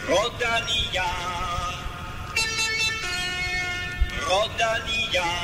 Rodania. Rodania.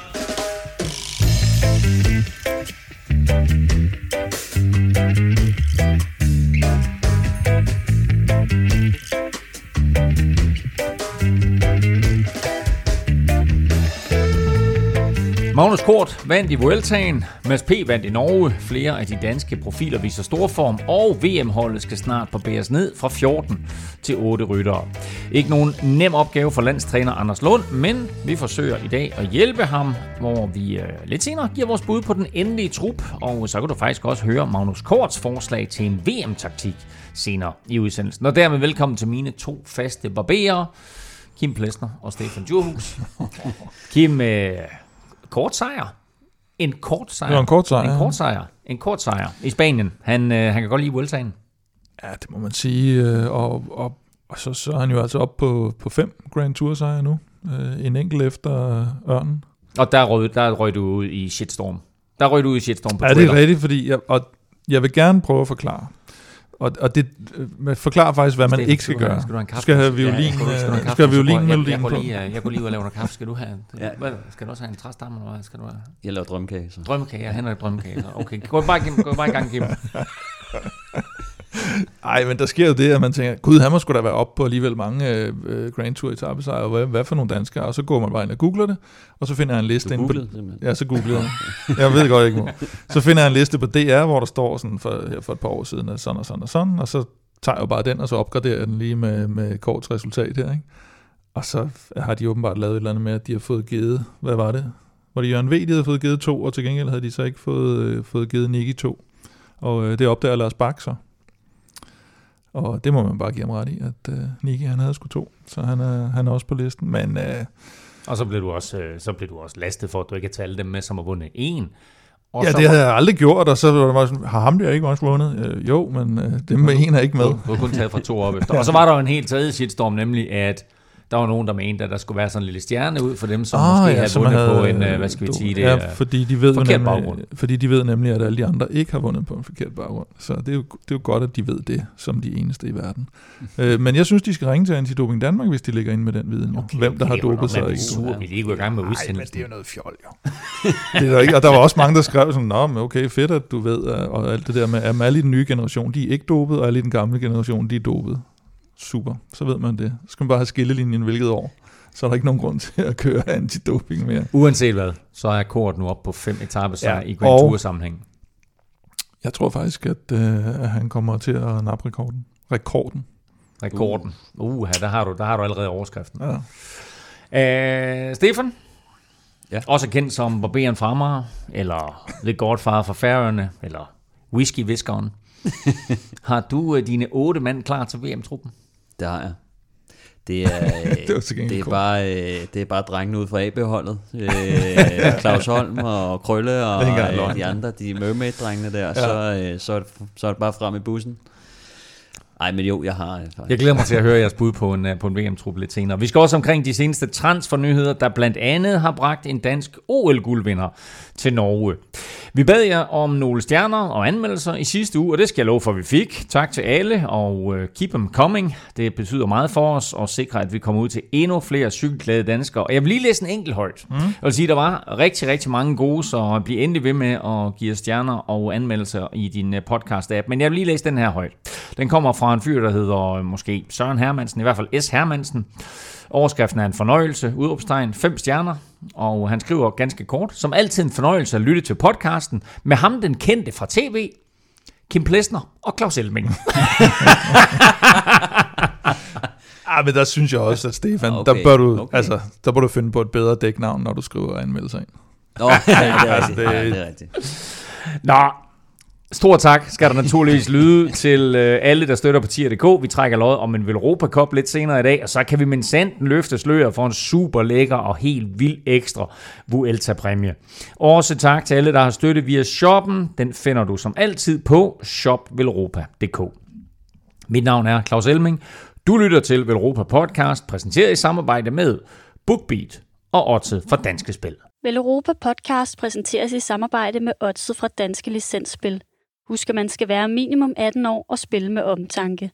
Magnus Kort vandt i Vueltaen, Mads P. vandt i Norge, flere af de danske profiler viser storform, og VM-holdet skal snart barberes ned fra 14 til 8 ryttere. Ikke nogen nem opgave for landstræner Anders Lund, men vi forsøger i dag at hjælpe ham, hvor vi lidt senere giver vores bud på den endelige trup, og så kan du faktisk også høre Magnus Korts forslag til en VM-taktik senere i udsendelsen. Og dermed velkommen til mine to faste barberer, Kim Plesner og Stefan Djurhus. Kim, kort sejr. En kort sejr. Det var en kort sejr. En kort sejr i Spanien. Han kan godt lide Vueltaen. Ja, det må man sige. Og så er han jo altså op på 5 Grand Tour sejre nu. En enkelt efter Ørnen. Og der røg du ud i shitstorm. På Twitter. Ja, det er rigtigt, fordi jeg vil gerne prøve at forklare. Og det forklarer faktisk, hvad man ikke skal gøre. Skal du have en kaffe? Skal have violin, ja, skal have violinmelodien på? Jeg kunne lige at lave noget kaffe. Skal du have? Ja. Skal du også have en træstamme eller hvad? Skal du have? Jeg laver drømmekage. Så. Drømmekage, ja, han er drømmekage. Okay, gå bare i gang, Kim. Ej, men der sker jo det, at man tænker, gud, han må sgu da være oppe på alligevel mange Grand Tour etapesejre, hvad for nogle danskere, og så går man bare ind og googler det, og så finder jeg en liste inde på... Ja, så googler jeg. Jeg ved godt ikke, hvor. Så finder jeg en liste på DR, hvor der står sådan for et par år siden, at sådan og sådan og sådan, og så tager jeg jo bare den, og så opgraderer jeg den lige med Korts resultat her, ikke? Og så har de åbenbart lavet et eller andet med, at de har fået givet, hvad var det? Var det Jørgen V, de havde fået givet 2, og til gengæld havde de så ikke fået givet Niki 2. Og det opdager Lars Bak så. Og det må man bare give ham ret i, at Niki han havde sgu 2, så han er også på listen. Men, og så blev du også lastet for, at du ikke har taget alle dem med, som har vundet 1. Og ja, det havde jeg aldrig gjort, og så var det sådan, har ham der ikke også vundet? Jo, men dem med 1 er ikke med. Du har kun taget fra 2 op efter. Og så var der jo en helt tredje shitstorm, nemlig at der var nogen, der mente, at der skulle være sådan en lille stjerne ud for dem, som måske havde vundet på en, hvad skal vi sige, det ja, fordi de ved forkert baggrund. Fordi de ved nemlig, at alle de andre ikke har vundet på en forkert baggrund. Så det er jo godt, at de ved det, som de eneste i verden. Men jeg synes, de skal ringe til Antidoping Danmark, hvis de ligger inde med den viden. Okay, hvem der har dopet sig. Vi lige går i gang med udsendelsen. Men det er jo noget fjol, jo. Det er ikke, og der var også mange, der skrev sådan, nå, men okay, fedt, at du ved, og alt det der med, at alle i den nye generation, de er ikke dopet, og alle i den gamle generation, de er dopet. Super, så ved man det. Så skal man bare have skillelinjen hvilket år. Så er der ikke nogen grund til at køre antidoping mere. Uanset hvad, så er Kort nu op på 5 etapesejre i Grand Tour sammenhæng. Jeg tror faktisk, at han kommer til at nappe rekorden. Der har du allerede overskriften. Ja. Stefan? Ja. Også kendt som Barberen fra Amager, eller The Godfather fra Færøerne, eller Whisky-viskeren. Har du dine 8 mand klar til VM-truppen? Det har jeg. Det er bare drengene ud fra AB-holdet. Claus Holm og Krølle og de andre, de Mermaid-drengene der. Ja. Så er det bare frem i bussen. Ej, men jo, jeg har... Jeg glæder mig til at høre jeres bud på en VM-trup lidt senere. Vi skal også omkring de seneste transfernyheder, der blandt andet har bragt en dansk OL-guldvinder til Norge. Vi bad jer om nogle stjerner og anmeldelser i sidste uge, og det skal jeg love for, at vi fik. Tak til alle, og keep them coming. Det betyder meget for os at sikre, at vi kommer ud til endnu flere cykelglade danskere. Og jeg vil lige læse en enkelt højt. Jeg vil sige, at der var rigtig, rigtig mange gode, så bliv endelig ved med at give stjerner og anmeldelser i din podcast-app. Men jeg vil lige læse den her højt. Den kommer fra en fyr, der hedder måske Søren Hermansen, i hvert fald S. Hermansen. Overskriften er en fornøjelse, udråbstegn, 5 stjerner, og han skriver ganske kort: som altid en fornøjelse at lytte til podcasten med ham den kendte fra tv, Kim Plesner og Claus Elming. Men der synes jeg også, at Stefan, der bør du finde på et bedre dæknavn, når du skriver anmeldelser ind. Det er rigtigt. Nå, stor tak skal der naturligvis lyde til alle, der støtter Partier.dk. Vi trækker lod om en Velropa Cup lidt senere i dag, og så kan vi med sanden løfte sløret for en super lækker og helt vild ekstra Vuelta-præmie. Også tak til alle, der har støttet via shoppen. Den finder du som altid på shopvelropa.dk. Mit navn er Claus Elming. Du lytter til Velropa Podcast, præsenteret i samarbejde med BookBeat og Odset fra Danske Spil. Velropa Podcast præsenteres i samarbejde med Odset fra Danske Licensspil. Husk, at man skal være minimum 18 år og spille med omtanke.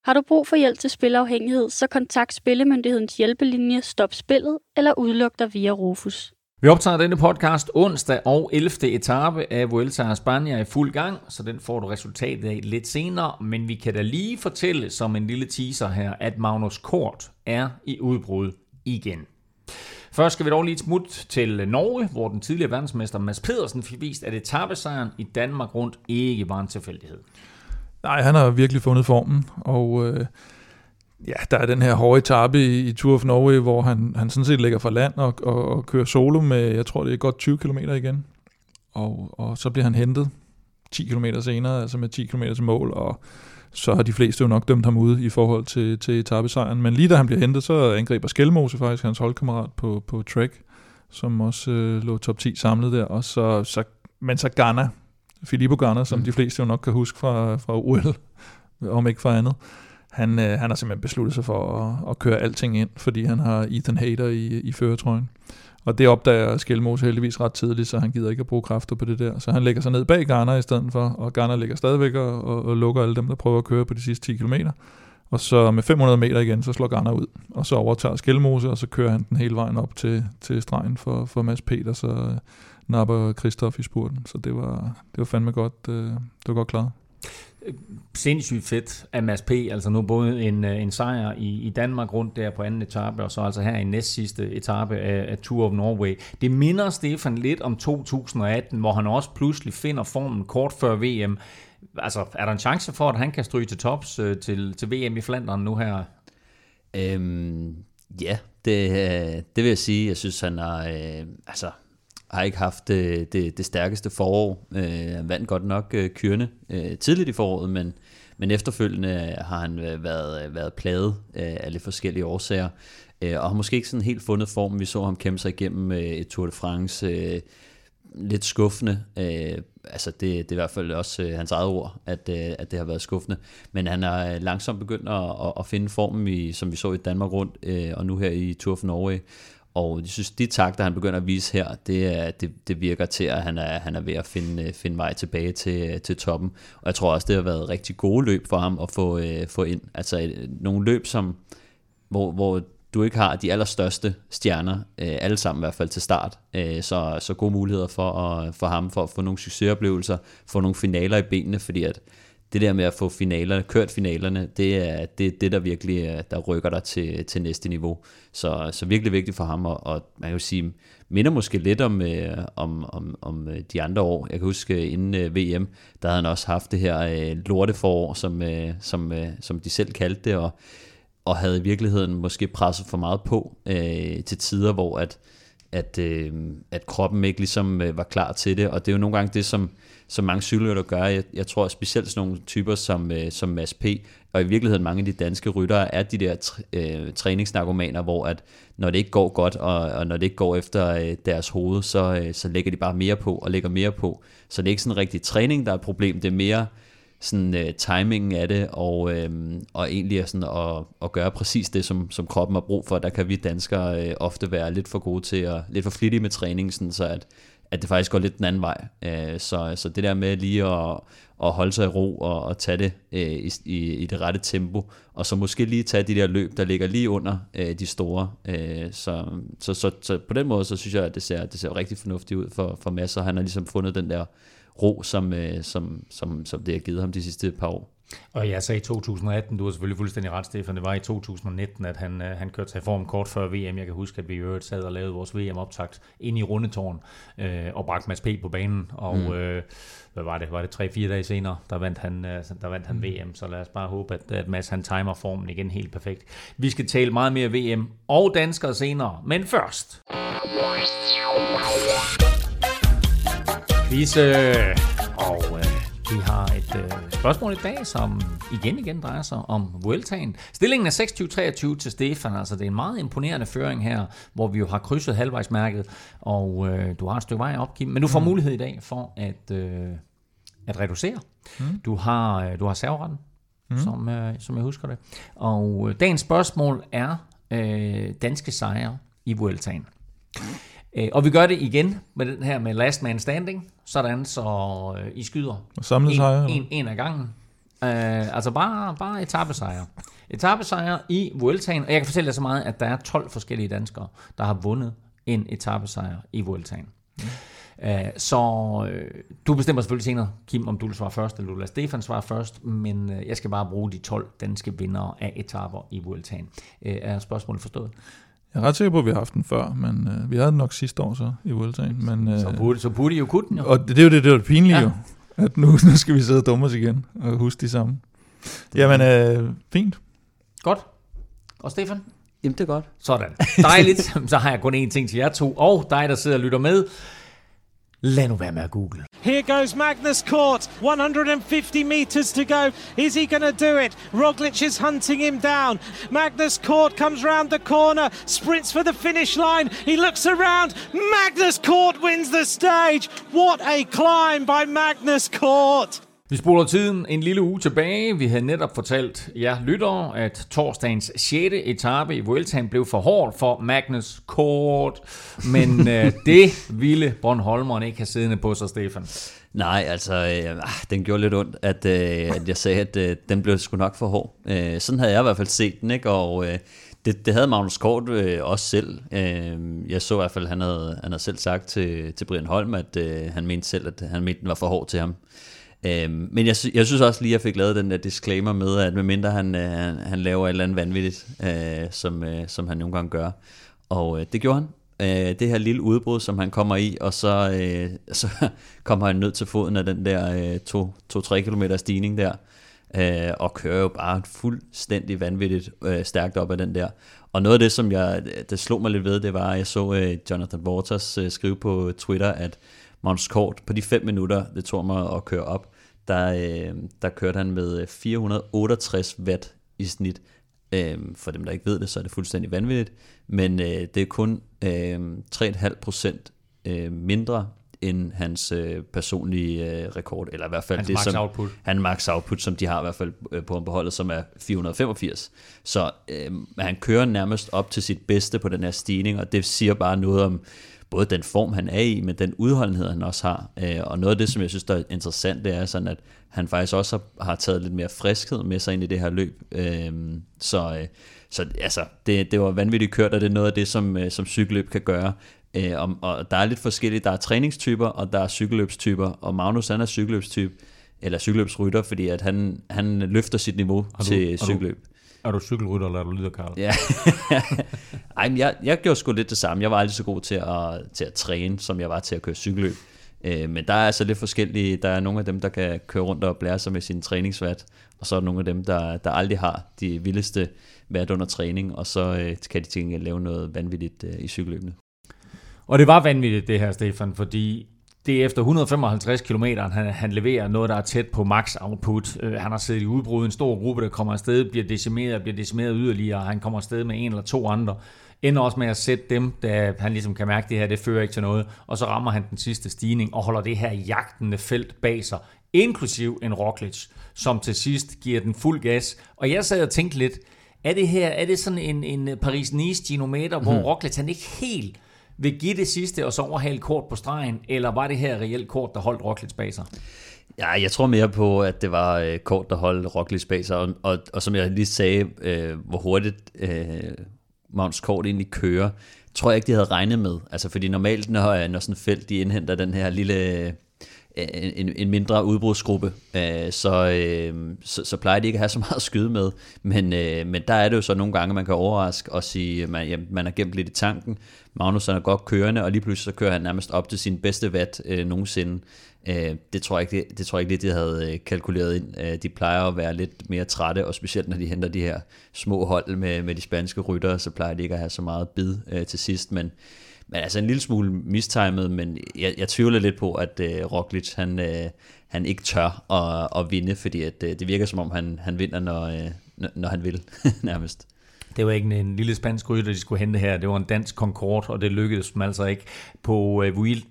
Har du brug for hjælp til spilafhængighed, så kontakt Spillemyndighedens hjælpelinje Stop Spillet eller udluk dig via Rufus. Vi optager denne podcast onsdag og 11. etape af Vuelta a España i fuld gang, så den får du resultatet af lidt senere. Men vi kan da lige fortælle som en lille teaser her, at Magnus Kort er i udbrud igen. Først skal vi dog lige smut til Norge, hvor den tidligere verdensmester Mads Pedersen fik vist, at etapesejren i Danmark rundt ikke var en tilfældighed. Nej, han har virkelig fundet formen, og der er den her hårde etape i Tour of Norway, hvor han sådan set ligger fra land og kører solo med, jeg tror det er godt 20 km igen, og så bliver han hentet 10 km senere, altså med 10 km til mål, og så har de fleste jo nok dømt ham ude i forhold til etapesejren. Men lige da han bliver hentet, så angriber Skelmose faktisk hans holdkammerat på Trek, som også lå top 10 samlet der. Og så Ganna, Filippo Ganna, som de fleste jo nok kan huske fra OL, om ikke fra andet. Han har simpelthen besluttet sig for at køre alting ind, fordi han har Ethan Hayter i førertrøjen. Og det opdager Skelmose heldigvis ret tidligt, så han gider ikke at bruge kræfter på det der. Så han lægger sig ned bag Garner i stedet for, og Garner ligger stadigvæk og lukker alle dem, der prøver at køre på de sidste 10 km. Og så med 500 meter igen, så slår Garner ud, og så overtager Skelmose, og så kører han den hele vejen op til stregen for Mads Peter, så napper Christoph i spurten. Så det var fandme godt, det var godt klaret. Sindssygt fedt af Mads P. Altså nu både en sejr i Danmark rundt der på anden etape, og så altså her i næst sidste etape af Tour of Norway. Det minder Stefan lidt om 2018, hvor han også pludselig finder formen kort før VM. Altså er der en chance for, at han kan stryge til tops til VM i Flandern nu her? Ja, det vil jeg sige. Jeg synes, han har ikke haft det stærkeste forår. Han vandt godt nok kørende tidligt i foråret, men efterfølgende har han været plaget af lidt forskellige årsager, og har måske ikke sådan helt fundet formen. Vi så ham kæmpe sig igennem et Tour de France lidt skuffende. Det er i hvert fald også hans eget ord, at det har været skuffende. Men han er langsomt begyndt at finde formen, som vi så i Danmark rundt, og nu her i Tour of Norway. Og jeg synes, de takter, han begynder at vise her, det virker til, at han er ved at finde vej tilbage til toppen. Og jeg tror også, det har været rigtig gode løb for ham at få ind. Altså nogle løb, hvor du ikke har de allerstørste stjerner, alle sammen i hvert fald til start. Så gode muligheder for ham, for at få nogle succesoplevelser, få nogle finaler i benene, fordi at det der med at få kørt finalerne, det er det, der virkelig der rykker dig til næste niveau. Så virkelig vigtigt for ham, og man kan jo sige, minder måske lidt om de andre år. Jeg kan huske, inden VM, der havde han også haft det her lorteforår, som de selv kaldte det, og havde i virkeligheden måske presset for meget på til tider, hvor at kroppen ikke ligesom var klar til det, og det er jo nogle gange det, som mange cykelryttere gør. Jeg tror specielt sådan nogle typer som Mads P., og i virkeligheden mange af de danske ryttere er de der træningsnarkomaner, hvor at når det ikke går godt, og når det ikke går efter deres hoved, så lægger de bare mere på og lægger mere på. Så det er ikke sådan en rigtig træning, der er et problem, det er mere sådan timingen af det, og egentlig er sådan at gøre præcis det, som kroppen har brug for. Der kan vi danskere ofte være lidt for gode til lidt for flittige med træning, sådan så at det faktisk går lidt den anden vej. Så det der med lige at holde sig i ro og tage det i det rette tempo, og så måske lige tage de der løb, der ligger lige under de store. Så på den måde, så synes jeg, at det ser rigtig fornuftigt ud for Mads, og han har ligesom fundet den der ro, som det har givet ham de sidste par år. Og jeg sagde 2018, du har selvfølgelig fuldstændig ret, Stefan. Det var i 2019, at han kørte sig i form kort før VM. Jeg kan huske, at vi i øvrigt sad og lavede vores VM-optakt ind i Rundetårn og bragte Mads P. på banen. Og hvad var det? Var det 3-4 dage senere, der vandt han VM. Så lad os bare håbe, at Mads han timer formen igen helt perfekt. Vi skal tale meget mere VM og danskere senere, men først og vi har et spørgsmål i dag, som igen drejer sig om Vueltaen. Stillingen er 26-23 til Stefan, altså det er en meget imponerende føring her, hvor vi jo har krydset halvvejsmærket, og du har et stykke vej op, Kim, men du får mulighed i dag for at reducere. Du har serveretten, som jeg husker det. Og dagens spørgsmål er danske sejre i Vueltaen. Og vi gør det igen med den her med last man standing, sådan så I skyder en ad gangen. Altså bare etapesejre. Etapesejre i Vueltaen, og jeg kan fortælle jer så meget, at der er 12 forskellige danskere, der har vundet en etapesejr i Vueltaen. Så du bestemmer selvfølgelig senere, Kim, om du vil svare først, eller du lader Stefan svare først, men jeg skal bare bruge de 12 danske vindere af etaper i Vueltaen. Er spørgsmålet forstået? Jeg er ret sikker på, at vi har haft den før, men vi havde den nok sidste år så i Vueltaen. Men, så burde I jo kunne den jo. Og det er jo det pinlige jo, at nu skal vi sidde og dumme os igen og huske de samme. Jamen, fint. Godt. Og Stefan? Jamen, det er godt. Sådan. Dejligt. Så har jeg kun én ting til jer to, og dig, der sidder og lytter med. Lad nu være med at google. Here goes Magnus Cort, 150 meters to go. Is he going to do it? Roglic is hunting him down. Magnus Cort comes round the corner, sprints for the finish line. He looks around. Magnus Cort wins the stage. What a climb by Magnus Cort. Vi spoler tiden en lille uge tilbage. Vi havde netop fortalt jer lyttere, at torsdagens 6. etape i Vueltaen blev for hård for Magnus Cort. Men det ville Bornholmeren ikke have siddende på sig, Stefan. Nej, altså, den gjorde lidt ondt, at jeg sagde, at den blev sgu nok for hård. Sådan havde jeg i hvert fald set den, ikke? Og det havde Magnus Cort også selv. Jeg så i hvert fald, han havde selv sagt til Brian Holm, at han mente selv, at han mente, den var for hård til ham. Men jeg synes også lige, at jeg fik lavet den der disclaimer med, at medmindre han laver et eller andet vanvittigt, som han nogle gange gør. Og det gjorde han. Det her lille udbrud, som han kommer i, og så kommer han ned til foden af den der 2-3 kilometer stigning der, og kører jo bare fuldstændig vanvittigt stærkt op af den der. Og noget af det, som det slog mig lidt ved, det var, at jeg så Jonathan Waters skrive på Twitter, at Magnus Cort på de 5 minutter, det tog mig at køre op, der kørte han med 468 watt i snit. For dem, der ikke ved det, så er det fuldstændig vanvittigt. Men det er kun 3,5% mindre end hans personlige rekord, eller i hvert fald hans max output, som de har i hvert fald på beholdet, som er 485. Så han kører nærmest op til sit bedste på den her stigning, og det siger bare noget om både den form, han er i, men den udholdenhed, han også har. Og noget af det, som jeg synes, der er interessant, det er sådan, at han faktisk også har taget lidt mere friskhed med sig ind i det her løb. Så altså, det var vanvittigt kørt, og det er noget af det, som cykelløb kan gøre. Og der er lidt forskelligt. Der er træningstyper, og der er cykelløbstyper, og Magnus, han er cykelløbstype, eller cykelløbsrytter, fordi at han løfter sit niveau til cykelløb. Er du cykelrytter, eller er du lyder, Karl? Ja. Ej, men jeg gjorde sgu lidt det samme. Jeg var aldrig så god til at træne, som jeg var til at køre cykelløb. Men der er altså lidt forskellige. Der er nogle af dem, der kan køre rundt og blære sig med sin træningsvat, og så er der nogle af dem, der aldrig har de vildeste vat under træning, og så kan de til lave noget vanvittigt i cykelløbene. Og det var vanvittigt det her, Stefan, fordi det er efter 155 km, han leverer noget, der er tæt på max output. Han har siddet i udbrud, en stor gruppe, der kommer afsted, bliver decimeret yderligere, og han kommer afsted med en eller to andre. Ender også med at sætte dem, da han ligesom kan mærke, at det her, det fører ikke til noget. Og så rammer han den sidste stigning og holder det her jagtende felt bag sig, inklusiv en Roglic, som til sidst giver den fuld gas. Og jeg sad og tænkte lidt, er det sådan en Paris-Nice-genometer, hvor Roglic han ikke helt vil give det sidste og så overhale Cort på stregen, eller var det her reelt Cort, der holdt Roglic bag sig? Ja, jeg tror mere på, at det var Cort, der holdt Roglic bag sig, og som jeg lige sagde, hvor hurtigt Magnus Cort egentlig kører, tror jeg ikke, de havde regnet med. Altså, fordi normalt, når sådan et felt, de indhenter den her lille en mindre udbrudsgruppe, så plejer de ikke at have så meget at skyde med. Men der er det jo så nogle gange, man kan overraske og sige, man har gemt lidt i tanken. Magnus er godt kørende, og lige pludselig så kører han nærmest op til sin bedste watt nogensinde. Det tror jeg ikke, de havde kalkuleret ind. De plejer at være lidt mere trætte, og specielt når de henter de her små hold med de spanske ryttere, så plejer de ikke at have så meget bid til sidst. Men altså en lille smule mistimet, men jeg tvivler lidt på, at Roglic han ikke tør at vinde, fordi at, det virker som om han vinder, når han vil, nærmest. Det var ikke en lille spansk rytter, de skulle hente her. Det var en dansk Concorde, og det lykkedes dem altså ikke på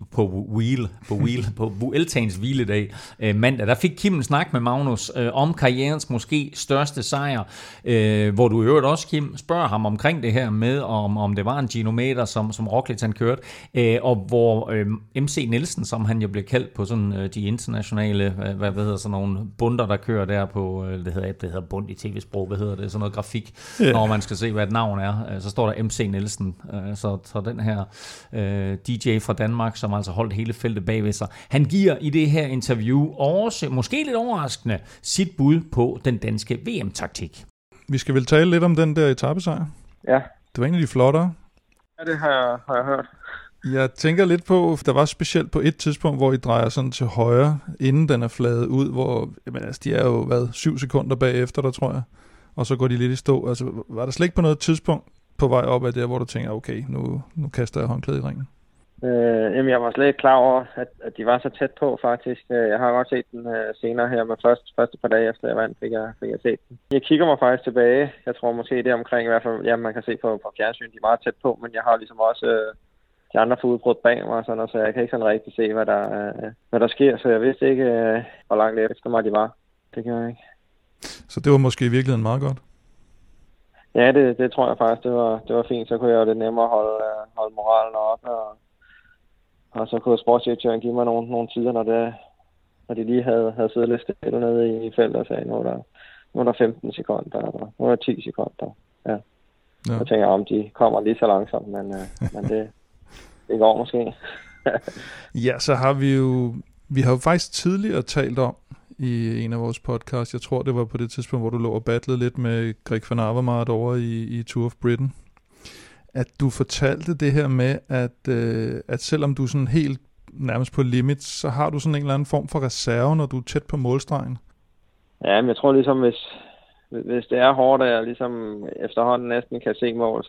Vueltaens hviledag mandag. Der fik Kim en snak med Magnus om karrierens måske største sejr, hvor du i øvrigt også, Kim, spørger ham omkring det her med, om det var en Ginometer, som Roglic han kørte, og hvor MC Nielsen, som han jo bliver kaldt på sådan de internationale, hvad hedder sådan nogle bunder, der kører der på, det hedder bund i tv-sprog, hvad hedder det, sådan noget grafik, når man skal se, hvad et navn er, så står der MC Nielsen. Så den her DJ fra Danmark, som altså holdt hele feltet bagved sig, han giver i det her interview også, måske lidt overraskende, sit bud på den danske VM-taktik. Vi skal vel tale lidt om den der etapesejr? Ja. Det var en af de flottere. Ja, det har jeg hørt. Jeg tænker lidt på, der var specielt på et tidspunkt, hvor I drejer sådan til højre, inden den er fladet ud, hvor de er jo 7 sekunder bagefter der, tror jeg. Og så går de lidt i stå. Altså, var der slet ikke på noget tidspunkt på vej op af det, hvor du tænker, okay, nu kaster jeg håndklædet i ringen? Jamen, jeg var slet ikke klar over, at de var så tæt på, faktisk. Jeg har godt set den senere her, men første par dage efter jeg vandt, fik jeg set den. Jeg kigger mig faktisk tilbage. Jeg tror måske det omkring, i hvert fald, ja, man kan se på fjernsyn, de er meget tæt på, men jeg har ligesom også de andre får udbrudt bag mig, sådan, så jeg kan ikke sådan rigtig se, hvad der sker, så jeg vidste ikke, hvor langt efter mig de var. Det kan jeg ikke. Så det var måske i virkeligheden meget godt? Ja, det tror jeg faktisk. Det var fint. Så kunne jeg jo lidt nemmere holde moralen oppe, og så kunne sportsdirektøren give mig nogle tider, når de lige havde siddet lidt stille nede i feltet og sagde, nu er der 15 sekunder, og nu er der 10 sekunder. Ja. Så tænker jeg, om de kommer lige så langsomt, men det går måske. Ja, så har vi har jo faktisk tidligere talt om, i en af vores podcasts, jeg tror det var på det tidspunkt, hvor du lå og battlede lidt med Greg van Avermaet over i Tour of Britain, at du fortalte det her med, at selvom du er sådan helt nærmest på limit, så har du sådan en eller anden form for reserve, når du er tæt på målstregen. Ja, men jeg tror ligesom, hvis det er hårdt, og jeg ligesom efterhånden næsten kan se mål,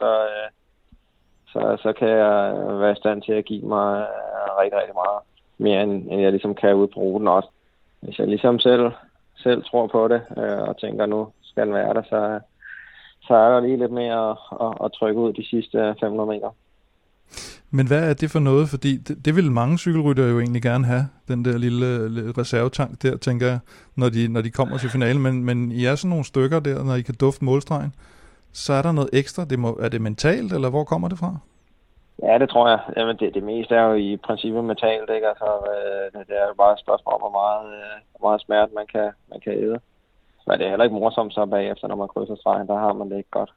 så kan jeg være i stand til at give mig rigtig, rigtig meget mere, end jeg ligesom kan ud på ruten også. Hvis jeg ligesom selv tror på det, og tænker, nu skal den være der, så er der lige lidt mere at trykke ud de sidste 500 meter. Men hvad er det for noget? Fordi det vil mange cykelryttere jo egentlig gerne have, den der lille reservetank der, tænker jeg, når de kommer til finalen. Men I er sådan nogle stykker der, når I kan dufte målstregen, så er der noget ekstra. Er det mentalt, eller hvor kommer det fra? Ja, det tror jeg. Jamen, det meste er jo i princippet mentalt, ikke? Altså, det er jo bare et spørgsmål om, hvor meget smerte man kan æde. Men det er heller ikke morsomt så bagefter, når man krydser stregen. Der har man det ikke godt.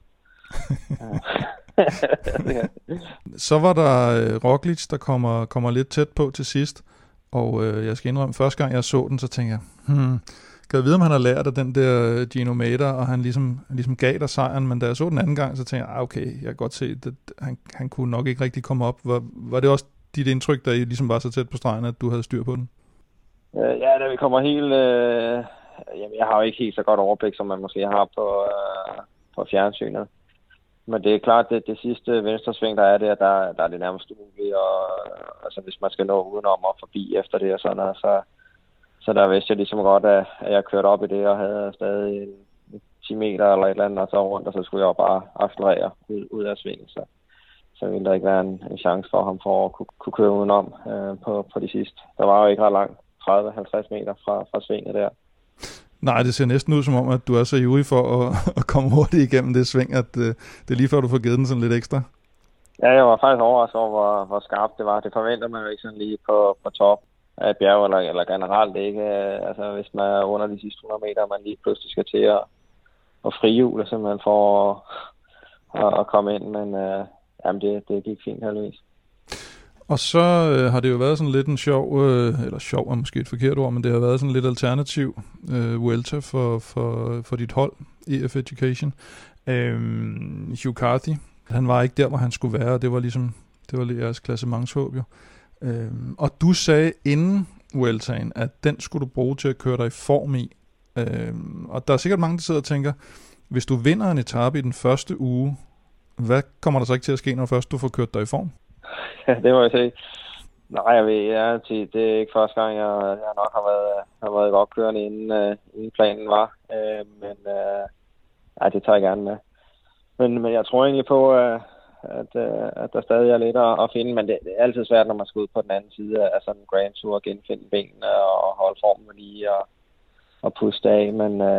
Så var der Roglic, der kommer lidt tæt på til sidst. Og jeg skal indrømme, første gang jeg så den, så tænkte jeg, kan jeg vide, om han har lært af den der Ginometer, og han ligesom gav dig sejren, men da jeg så den anden gang, så tænkte jeg, okay, jeg kan godt se, at han kunne nok ikke rigtig komme op. Var det også dit indtryk, da I ligesom var så tæt på stregen, at du havde styr på den? Ja, da vi kommer helt... Jamen, jeg har jo ikke helt så godt overblik, som man måske har på fjernsynet. Men det er klart, at det sidste venstresving, der er der er det nærmest umuligt, og altså, hvis man skal nå udenom og forbi efter det og sådan noget, så der vidste jeg ligesom godt, at jeg kørte op i det og havde stadig 10 meter eller et eller andet, og så rundt, og så skulle jeg jo bare accelerere ud af svingen, så ville der ikke være en chance for ham for at kunne køre udenom på de sidste. Der var jo ikke ret langt, 30-50 meter fra svinget der. Nej, det ser næsten ud som om, at du er så ivrig for at komme hurtigt igennem det sving, at det er lige før, du får givet den sådan lidt ekstra. Ja, jeg var faktisk overrasket over, hvor skarpt det var. Det forventer man jo ikke sådan lige på top af et bjerg, eller generelt ikke. Altså, hvis man er under de sidste 100 meter, man lige pludselig skal til at frihjule, simpelthen for at komme ind. Men jamen, det gik fint heldigvis. Og så har det jo været sådan lidt en sjov, eller sjov er måske et forkert ord, men det har været sådan lidt alternativ Vuelta for dit hold, EF Education. Hugh Carthy, han var ikke der, hvor han skulle være, og det var jeres klassementshåb jo. Og du sagde inden Vueltaen, at den skulle du bruge til at køre dig i form i. Og der er sikkert mange, der sidder og tænker, hvis du vinder en etape i den første uge, hvad kommer der så ikke til at ske, når først du får kørt dig i form? Ja, det må jeg sige. Nej, jeg ved, det er ikke første gang, jeg nok har været godt kørende, inden planen var. Men det tager jeg gerne med. Men jeg tror egentlig på, at der stadig er lidt at finde, men det er altid svært, når man skal ud på den anden side af sådan en Grand Tour, genfinde benene og holde formen lige og puste af,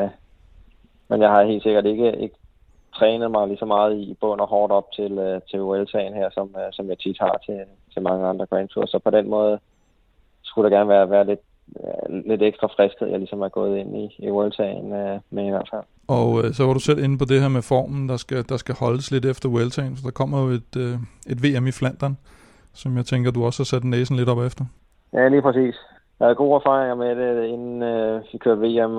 men jeg har helt sikkert ikke trænet mig lige så meget i bund og hårdt op til Vueltaen her, som jeg tit har til mange andre Grand Tours, så på den måde skulle der gerne være lidt ekstra friskhed, jeg ligesom er gået ind i Vueltaen med i hvert fald. Og så var du selv inde på det her med formen, der skal holdes lidt efter Vueltaen, for der kommer jo et VM i Flandern, som jeg tænker, du også har sat næsen lidt op efter. Ja, lige præcis. Jeg havde gode erfaringer med det, inden vi kørte VM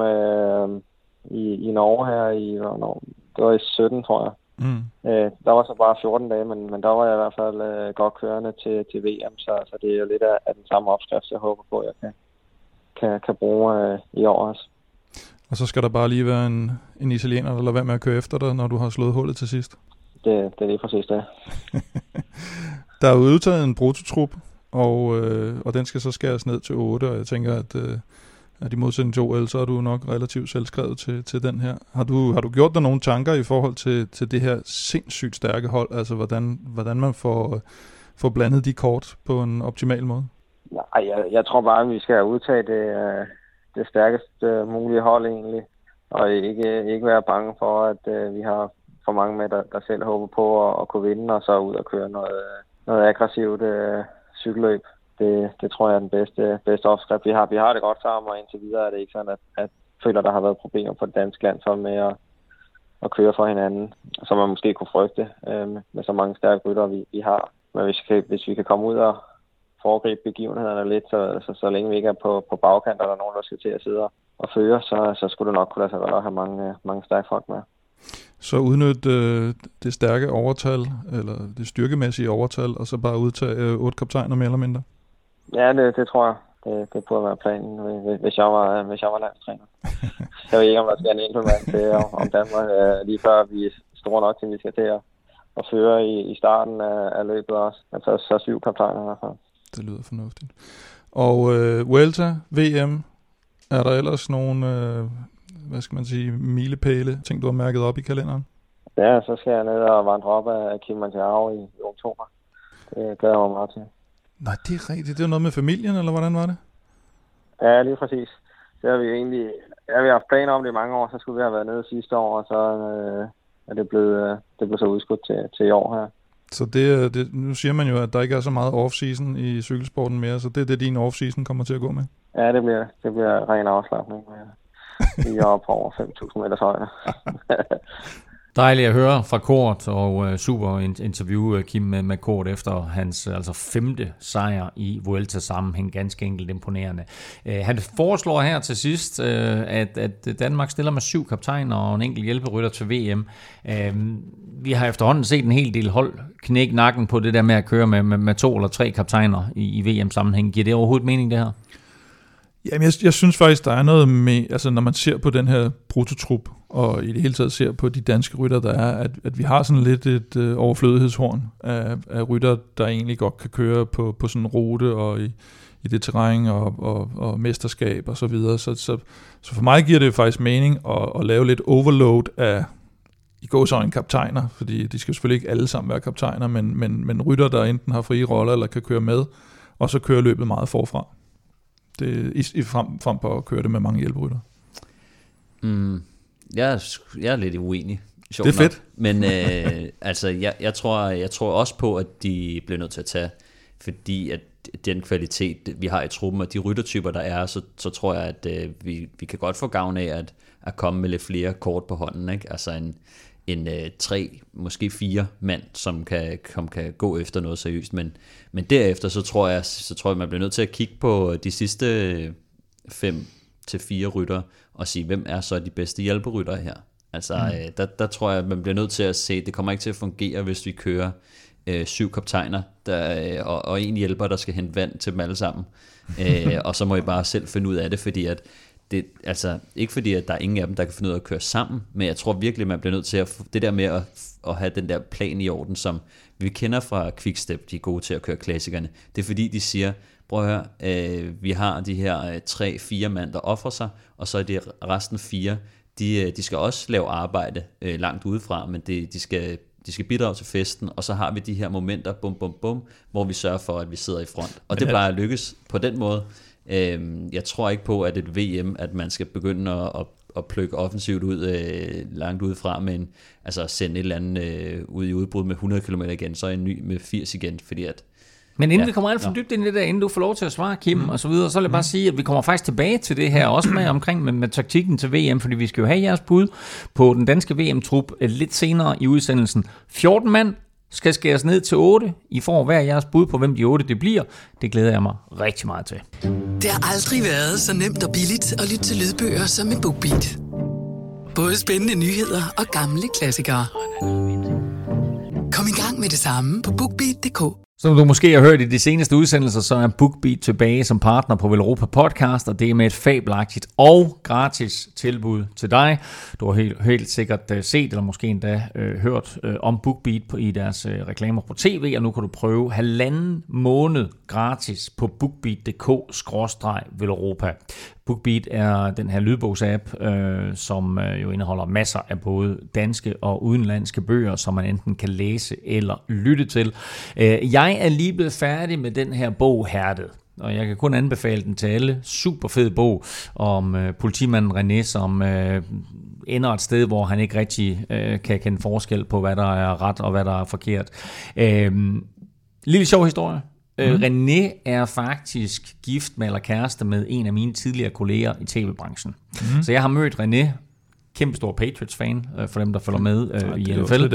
i Norge her det var i 17, tror jeg. Der var så bare 14 dage, men der var jeg i hvert fald godt kørende til VM, så det er jo lidt af den samme opskrift, jeg håber på, jeg kan bruge i år også. Og så skal der bare lige være en italiener, der lader være med at køre efter dig, når du har slået hullet til sidst. Det er lige præcis det. Der er jo udtaget en prototrup, og den skal så skæres ned til 8, og jeg tænker, at i modsætning til OL, så er du nok relativt selvskrevet til den her. Har du gjort dig nogle tanker i forhold til det her sindssygt stærke hold, altså hvordan man får blandet de kort på en optimal måde? Nej, jeg tror bare, at vi skal udtage det stærkeste mulige hold egentlig, og ikke være bange for, at vi har for mange med, der selv håber på at kunne vinde, og så ud og køre noget aggressivt cykelløb. Det tror jeg er den bedste opskrift. Vi har det godt sammen, og indtil videre er det ikke sådan, at jeg føler, der har været problemer på det danske landshold med at køre for hinanden, som man måske kunne frygte med så mange stærke ryttere, vi har. Men hvis vi kan komme ud og foregribe begivenhederne lidt, så længe vi ikke er på bagkant, og der er nogen, der skal til at sidde og føre, så skulle det nok kunne lade sig gøre at have mange stærke folk med. Så udnytte det stærke overtal, eller det styrkemæssige overtal, og så bare udtage 8 kaptajner mere eller mindre? Ja, det tror jeg. Det burde være planen, hvis jeg var landstræner. Jeg ved ikke, om der skal en enkelt mand til, om Danmark lige før vi er store nok til, at vi skal til at føre i starten af løbet også. Altså så 7 kaptajner i hvert fald. Det lyder fornuftigt. Og Vuelta, VM, er der ellers nogle, milepæle, ting du har mærket op i kalenderen? Ja, så skal jeg ned og vandre op af Kilimanjaro i oktober. Det glæder jeg mig meget til. Nej, det er rigtigt. Det er noget med familien, eller hvordan var det? Ja, lige præcis. Det har vi egentlig... Ja, vi har haft planer om det i mange år, så skulle vi have været nede sidste år, og så er det blev så udskudt til i år her. Så nu siger man jo, at der ikke er så meget off-season i cykelsporten mere, så det er det, din off-season kommer til at gå med? Ja, det bliver ren afslapning. Vi er oppe på over 5.000 meters højde. Dejligt at høre fra Kort, og super interview Kim med Kort efter hans 5. sejr i Vuelta-sammenhæng. Ganske enkelt imponerende. Han foreslår her til sidst, at Danmark stiller med 7 kaptajner og en enkelt hjælperytter til VM. Vi har efterhånden set en hel del hold knække nakken på det der med at køre med 2 eller 3 kaptajner i VM-sammenhæng. Giver det overhovedet mening, det her? Jamen, jeg synes faktisk, der er noget med, altså når man ser på den her prototrup, og i det hele taget ser på de danske rytter, der er, at vi har sådan lidt et overflødighedshorn af rytter, der egentlig godt kan køre på sådan en rute og i det terræn og mesterskab og så videre. Så for mig giver det faktisk mening at lave lidt overload af i gåseøjne kaptajner, fordi de skal selvfølgelig ikke alle sammen være kaptajner, men rytter, der enten har frie roller eller kan køre med, og så kører løbet meget forfra. Det frem på at køre det med mange hjælperytter. Jeg er lidt uenig. Det er fedt. Men jeg tror også på, at de bliver nødt til at tage, fordi at den kvalitet, vi har i truppen, og de ryttertyper, der er, så tror jeg, at vi kan godt få gavn af at komme med lidt flere kort på hånden. Ikke? Altså en 3, måske 4 mand, som kan gå efter noget seriøst. Men derefter, så tror jeg, man bliver nødt til at kigge på de sidste 5-4 rytter, og sige, hvem er så de bedste hjælperytter her? Altså, der tror jeg, man bliver nødt til at se, det kommer ikke til at fungere, hvis vi kører 7 kaptajner og en hjælper, der skal hente vand til dem alle sammen. Og så må I bare selv finde ud af det, fordi at ikke fordi, at der er ingen af dem, der kan finde ud af at køre sammen, men jeg tror virkelig, man bliver nødt til at det der med at have den der plan i orden, som vi kender fra Quickstep, de er gode til at køre klassikerne. Det er fordi, de siger, prøv at høre, vi har de her 3-4 mand, der offrer sig, og så er det resten 4, de skal også lave arbejde langt udefra, men de skal bidrage til festen, og så har vi de her momenter, bum, bum, bum, hvor vi sørger for, at vi sidder i front. Og det plejer at lykkes på den måde. Jeg tror ikke på, at et VM, at man skal begynde at plukke offensivt ud langt udefra, men altså sende et eller andet ud i udbrud med 100 km igen, så en ny med 80 igen, fordi at... Men inden vi kommer alt for dybt ind i det der, inden du får lov til at svare, Kim, og så videre, så vil jeg bare sige, at vi kommer faktisk tilbage til det her, også med taktikken til VM, fordi vi skal jo have jeres bud på den danske VM-trup lidt senere i udsendelsen. 14 mand skal skæres ned til 8. I får hver jeres bud på, hvem de 8 det bliver. Det glæder jeg mig rigtig meget til. Det har aldrig været så nemt og billigt at lytte til lydbøger som med BookBeat. Både spændende nyheder og gamle klassikere. Kom i gang med det samme på BookBeat.dk. Som du måske har hørt i de seneste udsendelser, så er BookBeat tilbage som partner på Velropa Podcast, og det er med et fabelagtigt og gratis tilbud til dig. Du har helt sikkert set, eller måske endda hørt om BookBeat i deres reklamer på tv, og nu kan du prøve 1,5 måned gratis på BookBeat.dk/Velropa. BookBeat er den her lydbogsapp, som jo indeholder masser af både danske og udenlandske bøger, som man enten kan læse eller lytte til. Jeg er lige blevet færdig med den her bog, Hærdet, og jeg kan kun anbefale den til alle. Super fed bog om politimanden René, som ender et sted, hvor han ikke rigtig kan kende forskel på, hvad der er ret og hvad der er forkert. Lille sjov historie. René er faktisk gift med eller kæreste med en af mine tidligere kolleger i tv-branchen. Så jeg har mødt René, kæmpestor Patriots-fan, for dem, der følger med i NFL.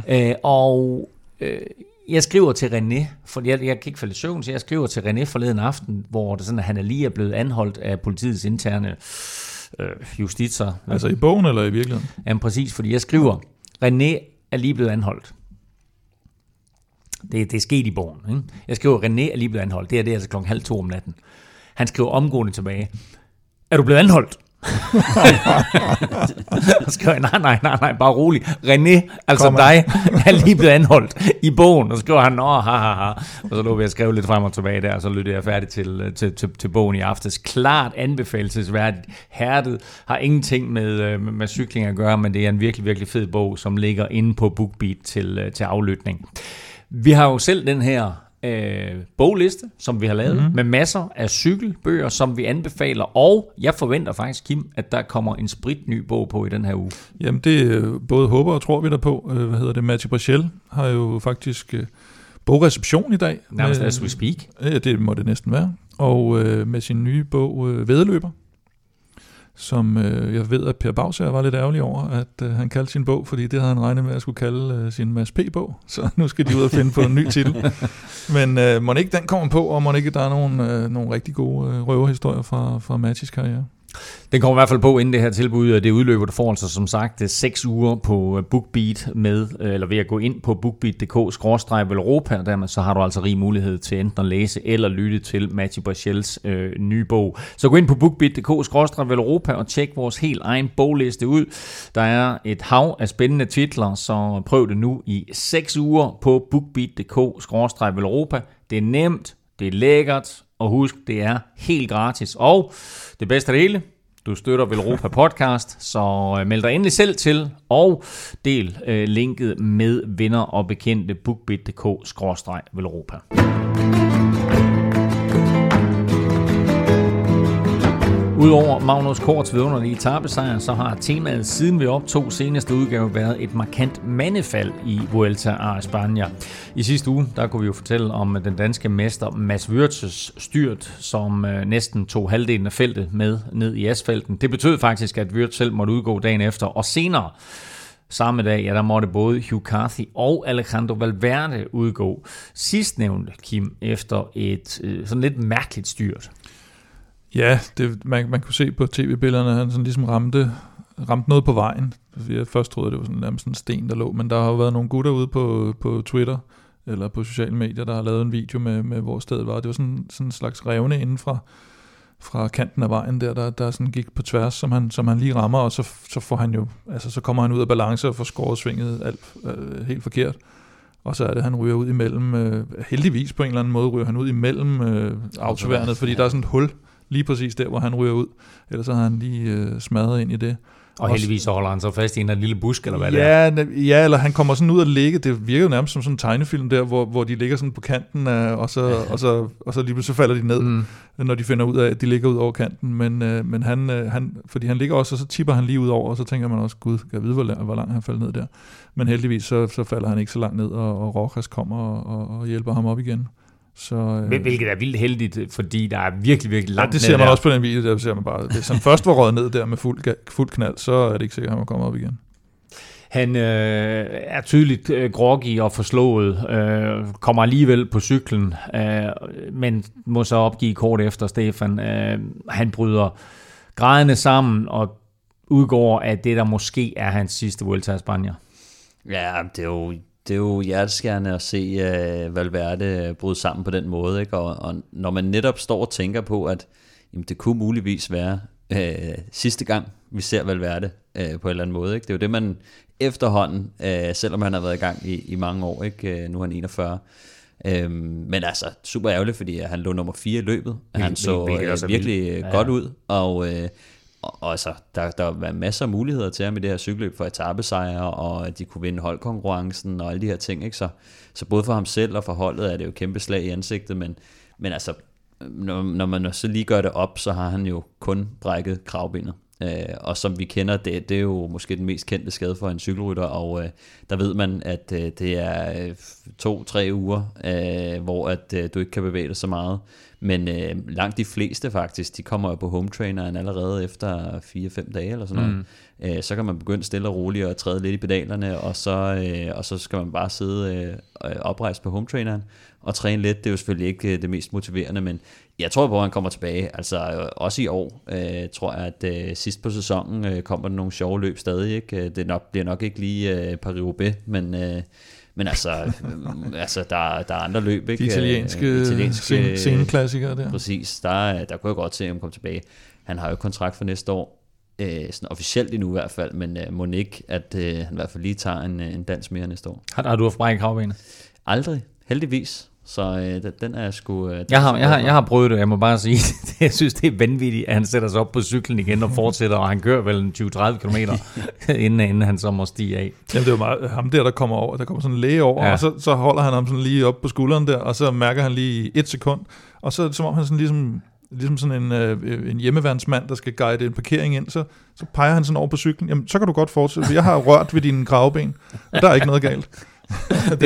Og jeg skriver til René, for jeg kan ikke falde i søvn, så jeg skriver til René forleden aften, hvor det sådan, at han er lige blevet anholdt af politiets interne justitser. Altså i bogen eller i virkeligheden? Jamen præcis, fordi jeg skriver, René er lige blevet anholdt. Det er sket i bogen. Ikke? Jeg skriver, René er lige blevet anholdt. Det er altså 1:30 om natten. Han skriver omgående tilbage, er du blevet anholdt? Så skriver jeg, nej, bare rolig. René, altså dig, er lige blevet anholdt i bogen. Og så skriver han, ha. Og så lå vi at skrive lidt frem og tilbage der, og så lyttede jeg færdig til bogen i aftes. Klart anbefalelsesværdigt. Hærdet har ingenting med cykling at gøre, men det er en virkelig, virkelig fed bog, som ligger inde på BookBeat til aflytning. Vi har jo selv den her bogliste, som vi har lavet, med masser af cykelbøger, som vi anbefaler, og jeg forventer faktisk, Kim, at der kommer en spritny bog på i den her uge. Jamen det både håber og tror vi der på. Mathieu Brechel har jo faktisk bogreception i dag. Nærmest as we speak. Ja, det må det næsten være. Og med sin nye bog, Væddeløber, som jeg ved, at Per Baugsager var lidt ærgerlig over, at han kaldte sin bog, fordi det havde han regnet med at skulle kalde sin Mads P-bog, så nu skal de ud og finde på en ny titel. Men må ikke den kommer på, og må ikke der er nogle rigtig gode røverhistorier fra Mathies karriere. Den kommer i hvert fald på inden det her tilbud, og det udløber, du får altså som sagt 6 uger på BookBeat eller ved at gå ind på BookBeat.dk/Velropa, og dermed så har du altså rig mulighed til enten at læse eller lytte til Mathieu Brechels nye bog. Så gå ind på BookBeat.dk/Velropa og tjek vores helt egen bogliste ud. Der er et hav af spændende titler, så prøv det nu i 6 uger på BookBeat.dk/Velropa. Det er nemt, det er lækkert, og husk, det er helt gratis. Og det bedste af det hele, du støtter Velropa Podcast, så meld dig endelig selv til, og del linket med venner og bekendte BookBeat.dk/Velropa. Udover Magnus Korts vidunderlige etapesejr, så har temaet siden vi optog seneste udgave været et markant mandefald i Vuelta a España. I sidste uge, der kunne vi jo fortælle om den danske mester Mads Wirtzes styrt, som næsten tog halvdelen af feltet med ned i asfalten. Det betød faktisk, at Wirtz selv måtte udgå dagen efter, og senere samme dag, ja, der måtte både Hugh Carthy og Alejandro Valverde udgå. Sidstnævnte, Kim, efter et sådan lidt mærkeligt styrt. Ja, man kunne se på tv-billederne, at han sådan ligesom ramte noget på vejen. Jeg først troede, det var sådan nærmest en sten, der lå, men der har jo været nogle gutter ude på Twitter, eller på sociale medier, der har lavet en video med hvor stedet var. Det var sådan en slags revne inden fra kanten af vejen der sådan gik på tværs, som han lige rammer, og så får han jo, altså så kommer han ud af balance og får skåret svinget alt helt forkert. Og så er det, han ryger ud imellem, heldigvis på en eller anden måde ryger han ud imellem autoværnet, fordi der er sådan et hul lige præcis der, hvor han ryger ud. Ellers så har han lige smadret ind i det. Og heldigvis holder han så fast i en lille busk, eller hvad det er? Ja, eller han kommer sådan ud og ligge. Det virker jo nærmest som sådan en tegnefilm der, hvor de ligger sådan på kanten, og så lige pludselig falder de ned, når de finder ud af, at de ligger ud over kanten. Men han fordi han ligger også, og så tipper han lige ud over, og så tænker man også, gud, kan jeg vide, hvor langt han falder ned der. Men heldigvis så falder han ikke så langt ned, og Rojas kommer og hjælper ham op igen. Hvilket er vildt heldigt, fordi der er virkelig, virkelig langt ned. Det ser man også på den video, der ser man bare, hvis han først var røget ned der med fuld knald, så er det ikke sikkert, at han var kommet op igen. Han er tydeligt groggy og forslået, kommer alligevel på cyklen, men må så opgive kort efter Stefan. Han bryder grædende sammen og udgår, at det der måske er hans sidste Vuelta a España. Ja, det er jo hjerteskærende at se Valverde bryde sammen på den måde, ikke? Og når man netop står og tænker på, at jamen, det kunne muligvis være sidste gang, vi ser Valverde på en eller anden måde, ikke? Det er jo det, man efterhånden, selvom han har været i gang i mange år, ikke? Nu er han 41. Men altså, super ærgerligt, fordi han lå nummer 4 i løbet. Han så virkelig godt ud, og altså, der var masser af muligheder til ham i det her cykelløb for etapesejre, og at de kunne vinde holdkonkurrencen og alle de her ting, ikke? Så både for ham selv og for holdet er det jo kæmpe slag i ansigtet, men altså, når man så lige gør det op, så har han jo kun brækket kravbenet. Og som vi kender, det er jo måske den mest kendte skade for en cykelrytter, og der ved man, at det er 2-3 uger, hvor at du ikke kan bevæge dig så meget. Men langt de fleste faktisk, de kommer jo på hometraineren allerede efter 4-5 dage eller sådan noget. Så kan man begynde stille og roligt og træde lidt i pedalerne, og så skal man bare sidde oprejst på hometraineren og træne lidt. Det er jo selvfølgelig ikke det mest motiverende, men jeg tror på, at han kommer tilbage. Altså også i år tror jeg, at sidst på sæsonen kommer der nogle sjove løb stadig. Ikke? Det bliver nok ikke lige Paris-Roubaix, men altså der er andre løb, ikke? De italienske sceneklassikere der. Præcis, der kunne jeg godt se ham komme tilbage. Han har jo kontrakt for næste år, sådan officielt endnu i hvert fald, men må ikke, at han i hvert fald lige tager en dans mere næste år. Har du haft brækket kravbenet? Aldrig, heldigvis. Så den er sgu... Jeg har prøvet det, jeg må bare sige, jeg synes, det er vanvittigt, at han sætter sig op på cyklen igen og fortsætter, og han kører vel 20-30 km, inden han så må stige af. Jamen, det er jo meget ham der kommer over, der kommer sådan en læge over, og så holder han ham sådan lige op på skulderen der, og så mærker han lige 1 sekund, og så som om han sådan ligesom sådan en hjemmeværnsmand, der skal guide en parkering ind, så peger han sådan over på cyklen. Jamen, så kan du godt fortsætte, for jeg har rørt ved dine kravben, og der er ikke noget galt. Det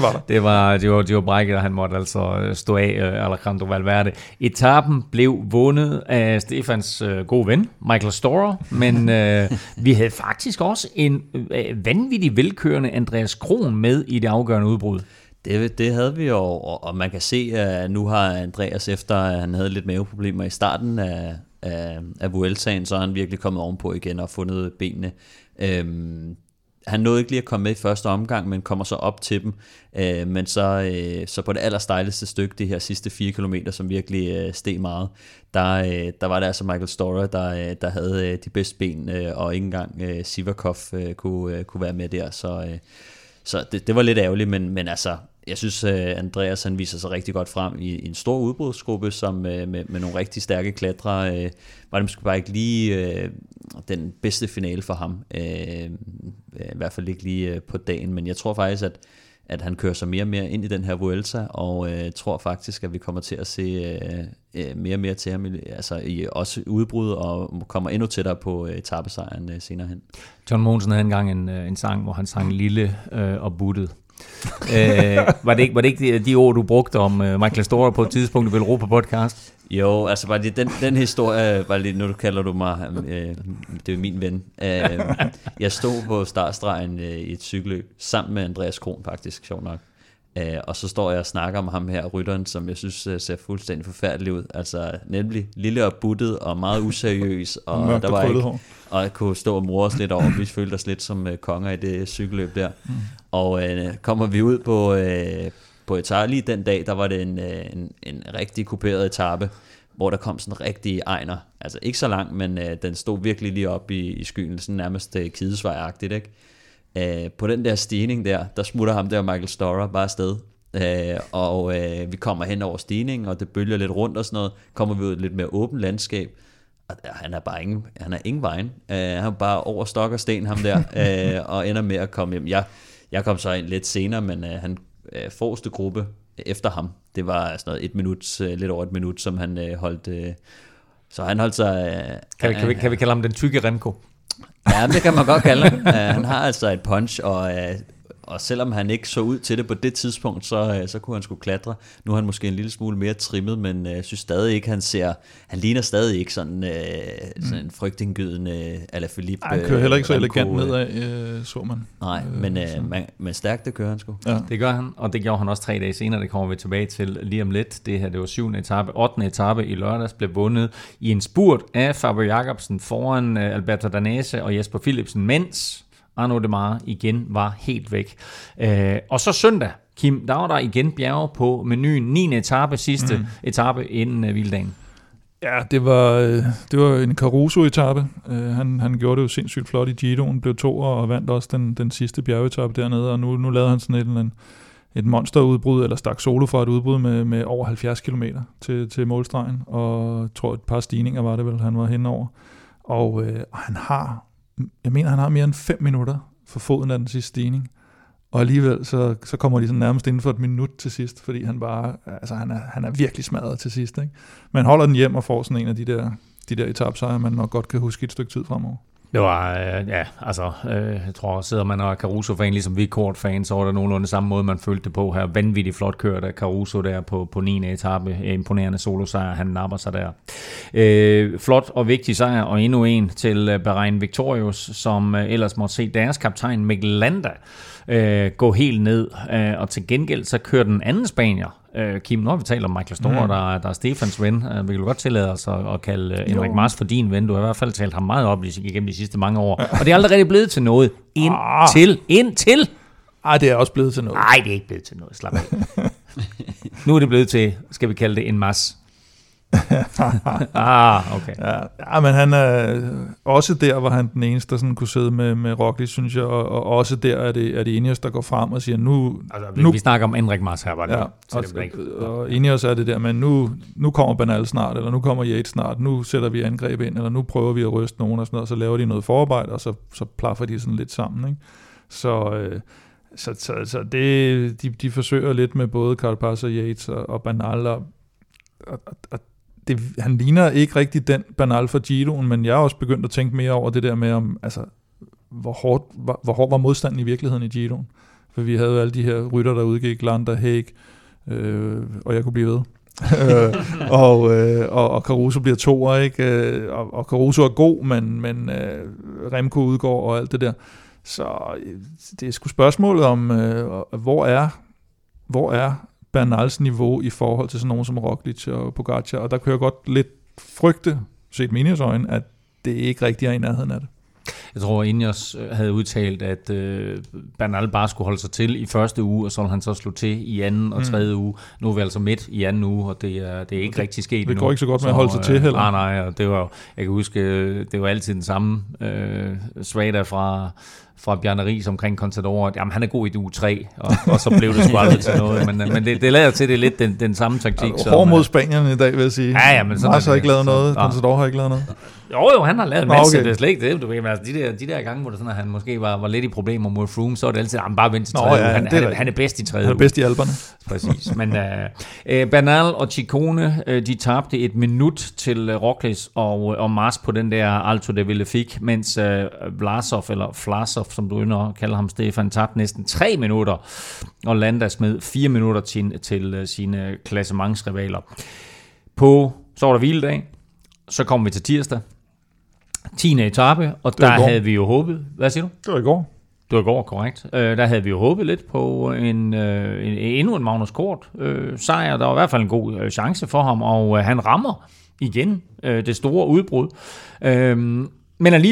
var der. Det var brækket, og han måtte altså stå af, Alejandro Valverde. Etappen blev vundet af Stefans gode ven, Michael Storer, men vi havde faktisk også en vanvittig velkørende Andreas Kron med i det afgørende udbrud. Det havde vi jo, og man kan se, at nu har Andreas, efter at han havde lidt maveproblemer i starten af Vueltaen, så er han virkelig kommet ovenpå igen og fundet benene. Han nåede ikke lige at komme med i første omgang, men kommer så op til dem. Men så på det allerstejligste stykke, det her sidste 4 kilometer, som virkelig steg meget, der var det altså Michael Storer, der havde de bedste ben, og ikke engang Sivakov kunne være med der. Så det var lidt ærgerligt, men altså, jeg synes, Andreas han viser sig rigtig godt frem i en stor udbrudsgruppe, som med nogle rigtig stærke klatrere. Var det måske bare ikke lige den bedste finale for ham. I hvert fald ikke lige på dagen, men jeg tror faktisk, at han kører sig mere og mere ind i den her Vuelta, og tror faktisk, at vi kommer til at se mere og mere til ham, altså i også udbrud, og kommer endnu tættere på etapesejren senere hen. John Mogensen havde engang en sang, hvor han sang lille og buttet. Var det ikke de ord, du brugte om Michael Storer på et tidspunkt i Velropa podcast? Jo, altså var det den historie, var det, nu kalder du mig, det er min ven. Jeg stod på startstregen i et cykelløb sammen med Andreas Kron faktisk, sjovt nok. Og så står jeg og snakker om ham her, rytteren, som jeg synes ser fuldstændig forfærdelig ud. Altså nemlig lille og buttet og meget useriøs, og der var ikke, og jeg kunne stå og more os lidt over, vi følte os lidt som konger i det cykelløb der. Og kommer vi ud på etape, lige den dag, der var det en rigtig kuperet etape, hvor der kom sådan en rigtig ejner, altså ikke så lang, men den stod virkelig lige op i skyen, sådan nærmest Kidesvej-agtigt, ikke? På den der stigning der smutter ham der Michael Storer bare afsted, og vi kommer hen over stigningen, og det bølger lidt rundt og sådan noget, kommer vi ud i et lidt mere åbent landskab, Han er ingen vejen. Han er bare over stok og sten, ham der, og ender med at komme hjem. Jeg kom så ind lidt senere, men han forreste gruppe efter ham, det var sådan noget 1 minut, lidt over 1 minut, som han holdt. Så han holdt sig... Kan vi kalde ham den tykke Remco? Ja, det kan man godt kalde ham. Han har altså et punch, og selvom han ikke så ud til det på det tidspunkt, så kunne han sgu klatre. Nu er han måske en lille smule mere trimmet, men jeg synes stadig ikke, han ligner stadig ikke sådan en frygtindgydende Alaphilippe. Han kører heller ikke så elegant nedad, så man. Nej, men stærkt det kører han sgu. Ja. Det gør han, og det gjorde han også 3 dage senere. Det kommer vi tilbage til lige om lidt. Det her, det var 7. etape. 8. etape i lørdags blev vundet i en spurt af Fabio Jacobsen foran Alberto Danese og Jesper Philipsen, mens Arnaud Démare igen var helt væk. Og så søndag, Kim, der var der igen bjerge på menuen. 9. etape, sidste etape inden hviledagen. Ja, det var en Caruso-etape. Han gjorde det jo sindssygt flot i Giroen, blev 2 og vandt også den sidste bjergetape dernede, og nu lavede han sådan et monsterudbrud, eller stak solo fra et udbrud med over 70 km til målstregen, og jeg tror et par stigninger var det vel, han var henne over. Og han har mere end 5 minutter for foden af den sidste stigning. Og alligevel så kommer de sådan nærmest inden for 1 minut til sidst, fordi han bare, altså han er virkelig smadret til sidst, ikke? Men holder den hjem og får sådan en af de der etapesejre, man nok godt kan huske et stykke tid fremover. Det var, jeg tror, sidder man og er Caruso-fan, ligesom vi Kort-fan, så var der nogenlunde samme måde, man følte det på her. Vanvittigt flot kørt af Caruso der på 9. etape. Imponerende solosejr, han napper sig der. Flot og vigtig sejr, og endnu en til Bahrain Victorious, som ellers måtte se deres kaptajn Mikkel Landa gå helt ned. Og til gengæld så kører den anden spanier, Kim, nu har vi talt om Michael Store, der er Stefans ven. Vi kan godt tillade os at kalde Enric Mas for din ven. Du har i hvert fald talt ham meget op igennem de sidste mange år. Og det er aldrig rigtig blevet til noget. Indtil. Ej, det er også blevet til noget. Nej, det er ikke blevet til noget. Slap af. Nu er det blevet til, skal vi kalde det en Mas. Okay. Ja, men han er også der, hvor han den eneste, der sådan kunne sidde med Roglic, synes jeg, og også der er det Ineos, der går frem og siger, nu... Vi snakker om Enric Mas her, var det. Ja, og Ineos er det der, men nu kommer Bernal snart, eller nu kommer Yates snart, nu sætter vi angreb ind, eller nu prøver vi at ryste nogen og sådan noget, og så laver de noget forarbejde, og så plaffer de sådan lidt sammen, ikke? Så det, de forsøger lidt med både Carapaz og Yates og Bernal, og han ligner ikke rigtig den Bernal for Giroen, men jeg er også begyndt at tænke mere over det der med, hvor hård var modstanden i virkeligheden i Giroen. For vi havde jo alle de her rytter, der udgik, Landa, Haig, og jeg kunne blive ved. og Caruso bliver 2'er, ikke? Og Caruso er god, men Remco udgår og alt det der. Så det er sgu spørgsmålet om, hvor er Bernals niveau i forhold til sådan nogen som Roglic og Pogacar, og der kan jeg godt lidt frygte, set med Ineos øjne, at det ikke rigtig er i nærheden af det. Jeg tror, Ineos havde udtalt, at Bernal bare skulle holde sig til i første uge, og så ville han så slå til i anden og tredje uge. Nu er vi altså midt i anden uge, og det er ikke rigtig sket endnu. Det går ikke så godt med at holde sig til heller. Nej, og det var, jeg kan huske, det var altid den samme Svada fra Bjarne Riis omkring Contador. Jamen, han er god i uge 3, og så blev det sgu aldrig til noget. Men det lader til, det er lidt den samme taktik. Hård mod Spanierne i dag, vil jeg sige. Ja, men sådan Mars har ikke lavet noget, Contador har ikke lavet noget. Jo, han har lavet en masse, det er slet ikke det. Du ved, altså, de der gange, hvor det sådan, at han måske var lidt i problemer mod Froome, så er det altid, bare vent til tredje uge. Han er bedst i tredje uge. Han er bedst i Alperne. Præcis. Men Bernal og Ciccone, de tabte 1 minut til Roglic og Mars på den der Alto de Villefik, mens Vlasov, som du ynder at kalde ham, Stefan, tabte næsten 3 minutter, og Landa smed 4 minutter til sine klassementsrivaler. Så var der hviledag, så kom vi til tirsdag, 10. etape, og der havde vi jo håbet. Hvad siger du? Det var i går. Det var i går, korrekt. Der havde vi jo håbet lidt på endnu en Magnus Kort sejr. Der var i hvert fald en god chance for ham, og han rammer igen det store udbrud. Men alligevel,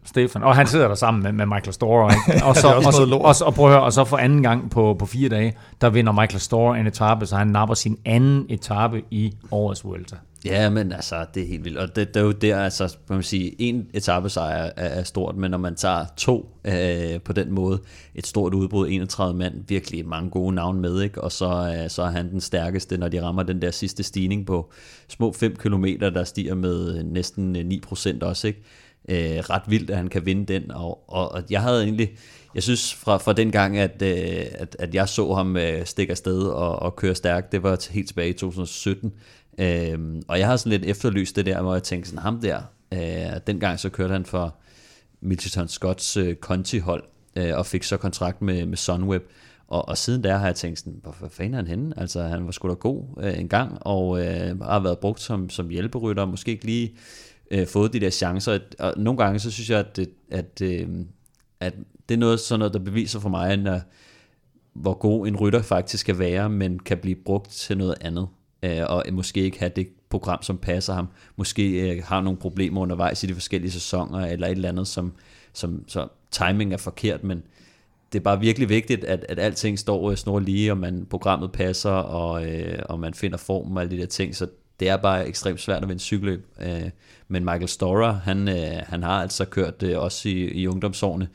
Stefan. Og han sidder der sammen med Michael Storer, ikke? Og prøv at høre, og så for anden gang på 4 dage, der vinder Michael Storer en etape, så han napper sin anden etape i årets Vuelta. Ja, men altså, det er helt vildt. Og det er jo der, altså, man sige, en etapesejr er stort, men når man tager 2 på den måde, et stort udbrud, 31 mand, virkelig mange gode navne med, ikke? Og så er han den stærkeste, når de rammer den der sidste stigning på små 5 kilometer, der stiger med næsten 9% også, ikke? Ret vildt, at han kan vinde den, og jeg havde egentlig, jeg synes fra den gang, at jeg så ham stikke afsted og køre stærkt, det var helt tilbage i 2017, og jeg har sådan lidt efterlyst det der, hvor jeg tænkte sådan, ham der, dengang så kørte han for Mitchelton Scotts Conti-hold, og fik så kontrakt med Sunweb, og siden der har jeg tænkt sådan, hvor fanden er han henne? Altså han var sgu da god en gang, og har været brugt som hjælperytter, og måske ikke lige fået de der chancer, og nogle gange så synes jeg, at det er sådan noget, der beviser for mig, hvor god en rytter faktisk skal være, men kan blive brugt til noget andet, og måske ikke have det program, som passer ham, måske har nogle problemer undervejs i de forskellige sæsoner, eller et eller andet, så timing er forkert, men det er bare virkelig vigtigt, at alting står snor lige, og programmet passer, og man finder formen og alle de der ting, så det er bare ekstremt svært at vinde cykelløb. Men Michael Storer, han har altså kørt også i ungdomsårene,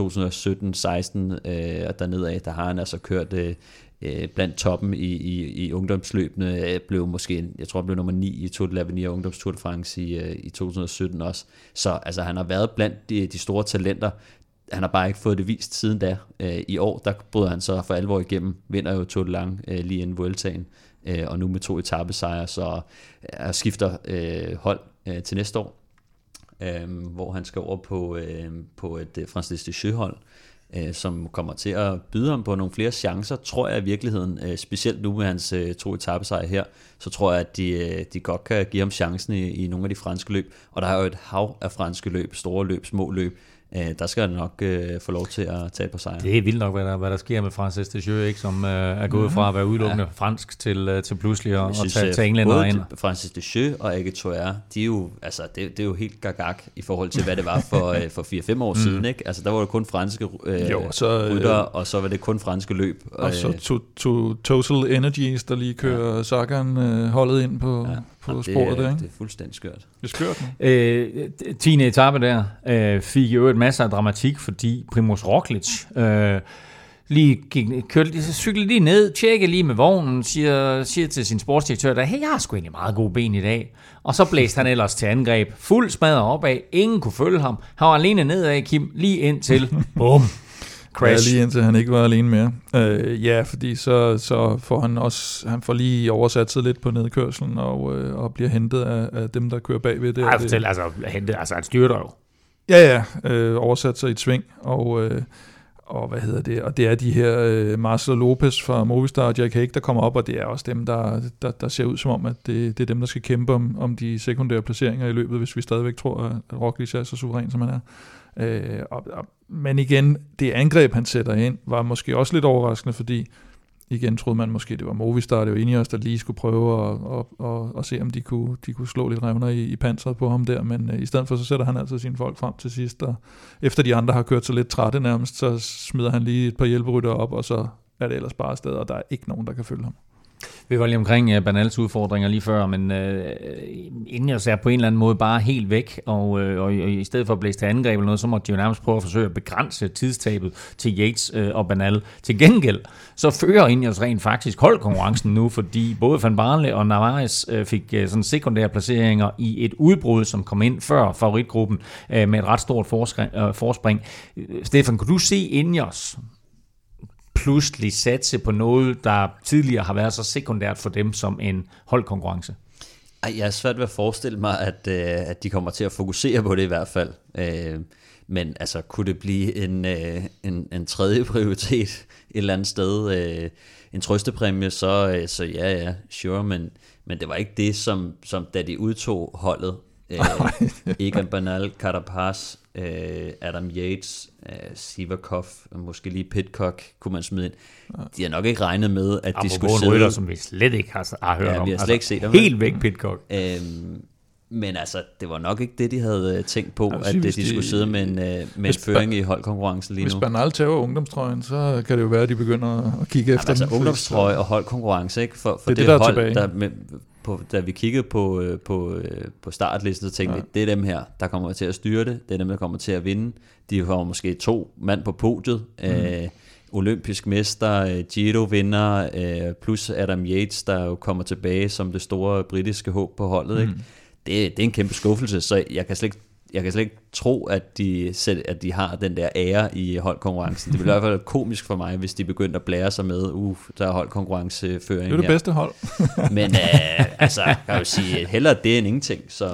2017-16, og dernede af, der har han altså kørt blandt toppen i ungdomsløbene, blev måske, jeg tror, han blev nummer 9 i Tour de l'Avenir Ungdoms Tour de France i 2017 også. Så altså, han har været blandt de store talenter. Han har bare ikke fået det vist siden da. I år, der bryder han så for alvor igennem, vinder jo Tour de Lang lige inden Vueltaen, og nu med 2 etapesejre, så skifter hold til næste år, hvor han skal over på et Francis Deschamps-hold, som kommer til at byde ham på nogle flere chancer, tror jeg i virkeligheden, specielt nu med hans 2 etapesejre her, så tror jeg, at de godt kan give ham chancen i nogle af de franske løb, og der er jo et hav af franske løb, store løb, små løb, der skal han nok få lov til at tage på sejr. Det er vildt nok, hvad der sker med Francis Deschamps, ikke, som er gået fra at være udelukkende fransk til pludselig at tage englænder ind. Francis Deschamps og Ege Toer, de er jo, altså, det er jo helt gagag i forhold til, hvad det var for 4-5 år siden. Ikke? Altså, der var det kun franske rytter, og så var det kun franske løb. Og så Total Energies, der lige kører Sagan holdet ind på sporet der, ikke? Det er fuldstændig skørt. Det er skørt. 10. etape der fik jo et masser af dramatik, fordi Primož Roglič cyklede lige ned, tjekkede lige med vognen, siger til sin sportsdirektør, der, hey, jeg har sgu egentlig meget gode ben i dag. Og så blæste han ellers til angreb, fuld smadret opad, ingen kunne følge ham. Han var alene nedad, Kim, lige ind til, bum, crash. Ja, lige indtil han ikke var alene mere. Ja, fordi så får han får lige oversat sig lidt på nedkørslen, og bliver hentet af dem, der kører bagved det. Ej, fortæl, han styrter jo. Ja, oversat sig i et sving, og hvad hedder det, og det er de her Marcelo Lopez fra Movistar og Jack Haig, der kommer op, og det er også dem, der ser ud som om, at det er dem, der skal kæmpe om de sekundære placeringer i løbet, hvis vi stadigvæk tror, at Roglič er så suveræn, som han er. Men igen, det angreb, han sætter ind, var måske også lidt overraskende, fordi igen troede man måske, det var Movistar, det var Ineos, der lige skulle prøve at se, om de kunne slå lidt revner i panseret på ham der, men i stedet for, så sætter han altså sine folk frem til sidst, og efter de andre har kørt så lidt trætte nærmest, så smider han lige et par hjælperytter op, og så er det ellers bare afsted, og der er ikke nogen, der kan følge ham. Vi var lige omkring Bernals udfordringer lige før, men Ineos er på en eller anden måde bare helt væk, og i stedet for at blæse til angreb eller noget, så måtte de jo nærmest prøve at forsøge at begrænse tidstabet til Yates og Bernal. Til gengæld, så fører Ineos rent faktisk holdkonkurrencen nu, fordi både Van Barle og Narvaez fik sådan sekundære placeringer i et udbrud, som kom ind før favoritgruppen med et ret stort forspring. Stefan, kunne du se Ineos pludselig satse på noget, der tidligere har været så sekundært for dem som en holdkonkurrence? Jeg er svært ved at forestille mig, at de kommer til at fokusere på det i hvert fald. Men altså, kunne det blive en tredje prioritet et eller andet sted? En trøstepræmie, så ja, sure, men det var ikke det, som da de udtog holdet. Egan Bernal, Carapaz, Adam Yates, Sivakov, måske lige Pidcock kunne man smide ind. De har nok ikke regnet med, at de skulle sidde... rytter, som vi slet ikke har hørt om. Vi har slet ikke set dem. Helt væk Pidcock. Men altså, det var nok ikke det, de havde tænkt på, at de skulle sidde med en føring i holdkonkurrencen lige nu. Hvis Bernal tager ungdomstrøjen, så kan det jo være, at de begynder at kigge efter den. Altså ungdomstrøje og holdkonkurrence, ikke? For det hold, da vi kiggede på startlisten, så tænkte vi, det er dem her, der kommer til at styre det. Det er dem, der kommer til at vinde. De har måske 2 mand på podiet. Olympisk mester, Giro-vinder, plus Adam Yates, der jo kommer tilbage som det store britiske håb på holdet. Ikke? Det er en kæmpe skuffelse, så jeg kan slet ikke tro, at de har den der ære i holdkonkurrencen. Det vil i hvert fald være komisk for mig, hvis de begyndte at blære sig med, der er holdkonkurrenceføring. Det er det bedste hold. Men altså, kan jo sige, hellere det end ingenting. Så,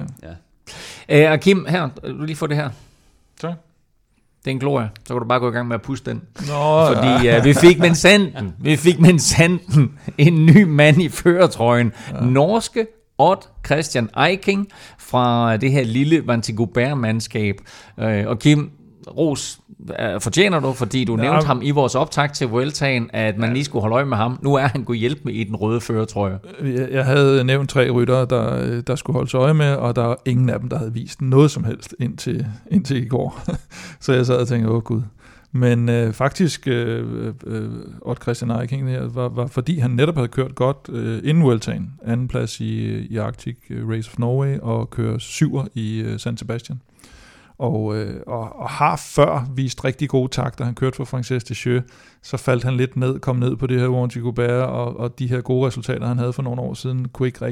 ja. Og Kim, her, du lige får det her. Så. Det er en glorie. Så kan du bare gå i gang med at puste den. Fordi vi fik minsanden en ny mand i førertrøjen. Ja. Norske Odd Christian Eiking fra det her lille Vantigobert-mandskab. Og Kim, ros fortjener du, fordi du nævnte ham i vores optakt til Vueltaen, at man lige skulle holde øje med ham. Nu er han gået hjælp med i den røde førertrøje. Jeg havde nævnt 3 ryttere, der skulle holde øje med, og der var ingen af dem, der havde vist noget som helst indtil i går. Så jeg sad og tænkte, gud. Men faktisk, Odd Christian Eiking var fordi han netop havde kørt godt inden Vueltaen, anden plads i Arctic Race of Norway, og kører 7'er i San Sebastian. Og har før vist rigtig gode takter. Han kørte for Frances Deschaux, så faldt han lidt ned, kom ned på det her Vantigobert, og de her gode resultater, han havde for nogle år siden, kunne ikke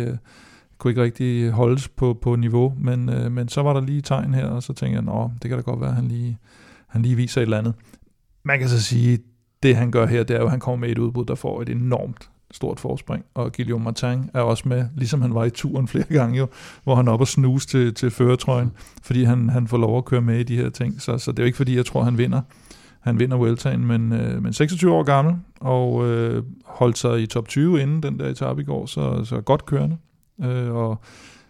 rigtig holdes på niveau, men så var der lige tegn her, og så tænkte jeg, det kan da godt være, at han lige viser et eller andet. Man kan så sige, det han gør her, det er jo, at han kommer med et udbrud, der får et enormt stort forspring, og Guillaume Martin er også med, ligesom han var i turen flere gange jo, hvor han er oppe og snuse til førertrøjen, fordi han får lov at køre med i de her ting, så det er jo ikke fordi, jeg tror, han vinder Vueltaen, men 26 år gammel, og holdt sig i top 20 inden den der etape i går, så godt kørende, og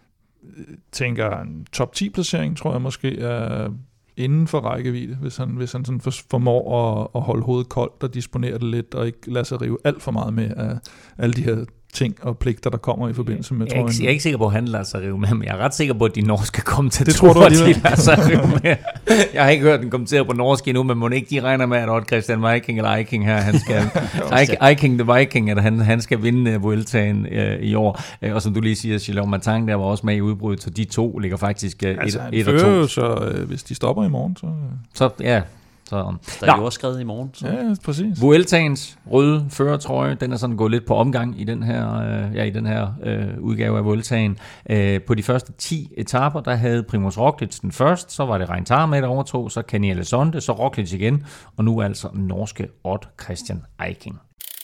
tænker en top 10 placering, tror jeg måske er inden for rækkevidde, hvis han sådan formår at holde hovedet koldt og disponere det lidt, og ikke lade sig rive alt for meget med af alle de her ting og pligter, der kommer i forbindelse med trøjen. Jeg er ikke sikker på, at han lader sig rive med, men jeg er ret sikker på, at de norske kommentatorer, de lader sig rive med. Jeg har ikke hørt den kommentere på norsk endnu, men må ikke de regner med, at Odd Christian Eiking eller Eiking her, han skal Eiking the Viking, at han skal vinde Vueltaen i år. Og som du lige siger, Guillaume Martin, der var også med i udbruddet, så de to ligger faktisk 1 og 2. Så hvis de stopper i morgen, så ja. Der er jo også skrevet i morgen. Så. Ja, præcis. Vueltaens røde førertrøje, den er sådan gået lidt på omgang i den her, udgave af Vueltaen. På de første 10 etaper, der havde Primož Roglič den først, så var det Rein Taaramäe, der overtog, så Kenny Elissonde, så Roglič igen, og nu altså norske Odd Christian Eiking.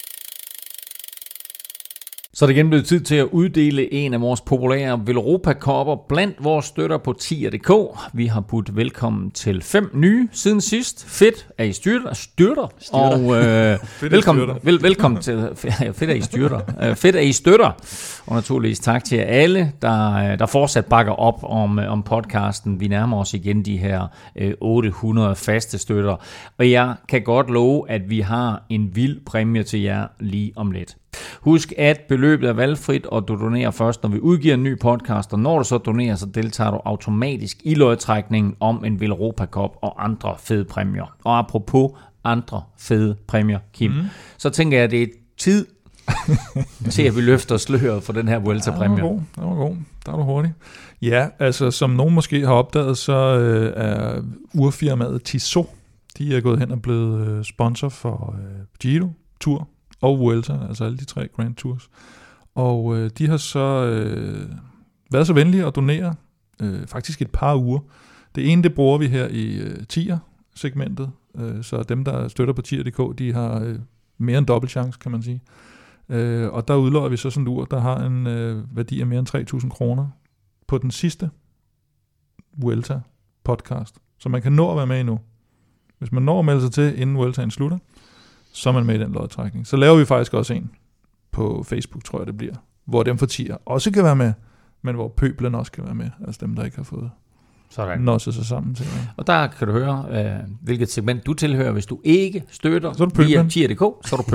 Så er det igen blevet tid til at uddele en af vores populære Velropa-kopper blandt vores støtter på tier.dk. Vi har budt velkommen til 5 nye siden sidst. Fedt, at I styrter. Og velkommen til fedt, at I styrter. Fedt, at I støtter. Og naturligvis tak til alle, der fortsat bakker op om podcasten. Vi nærmer os igen de her 800 faste støtter. Og jeg kan godt love, at vi har en vild præmie til jer lige om lidt. Husk, at beløbet er valgfrit, og du donerer først, når vi udgiver en ny podcast, og når du så donerer, så deltager du automatisk i lodtrækningen om en Velropa Cup og andre fede præmier. Og apropos andre fede præmier, Kim, så tænker jeg, at det er tid til, at vi løfter sløret for den her Vuelta-præmie. Det var god. Der er du hurtig. Ja, altså som nogen måske har opdaget, så er urfirmaet Tissot, de er gået hen og blevet sponsor for Giro, Tour og Vuelta, altså alle de 3 Grand Tours. Og de har så været så venlige at donere faktisk et par uger. Det ene, det bruger vi her i tier-segmentet, så dem, der støtter på tier.dk, de har mere end dobbelt chance, kan man sige. Og der udløjer vi så sådan en ur, der har en værdi af mere end 3.000 kroner på den sidste Vuelta podcast. Så man kan nå at være med endnu. Hvis man når at melde sig til, inden Vueltaen slutter, så er man med i den lodtrækning. Så laver vi faktisk også en på Facebook, tror jeg det bliver, hvor dem for tier også kan være med, men hvor pøblen også kan være med, altså dem, der ikke har fået nosset sig sammen til. Og der kan du høre, hvilket segment du tilhører. Hvis du ikke støtter via tier.dk, så er du pøblen.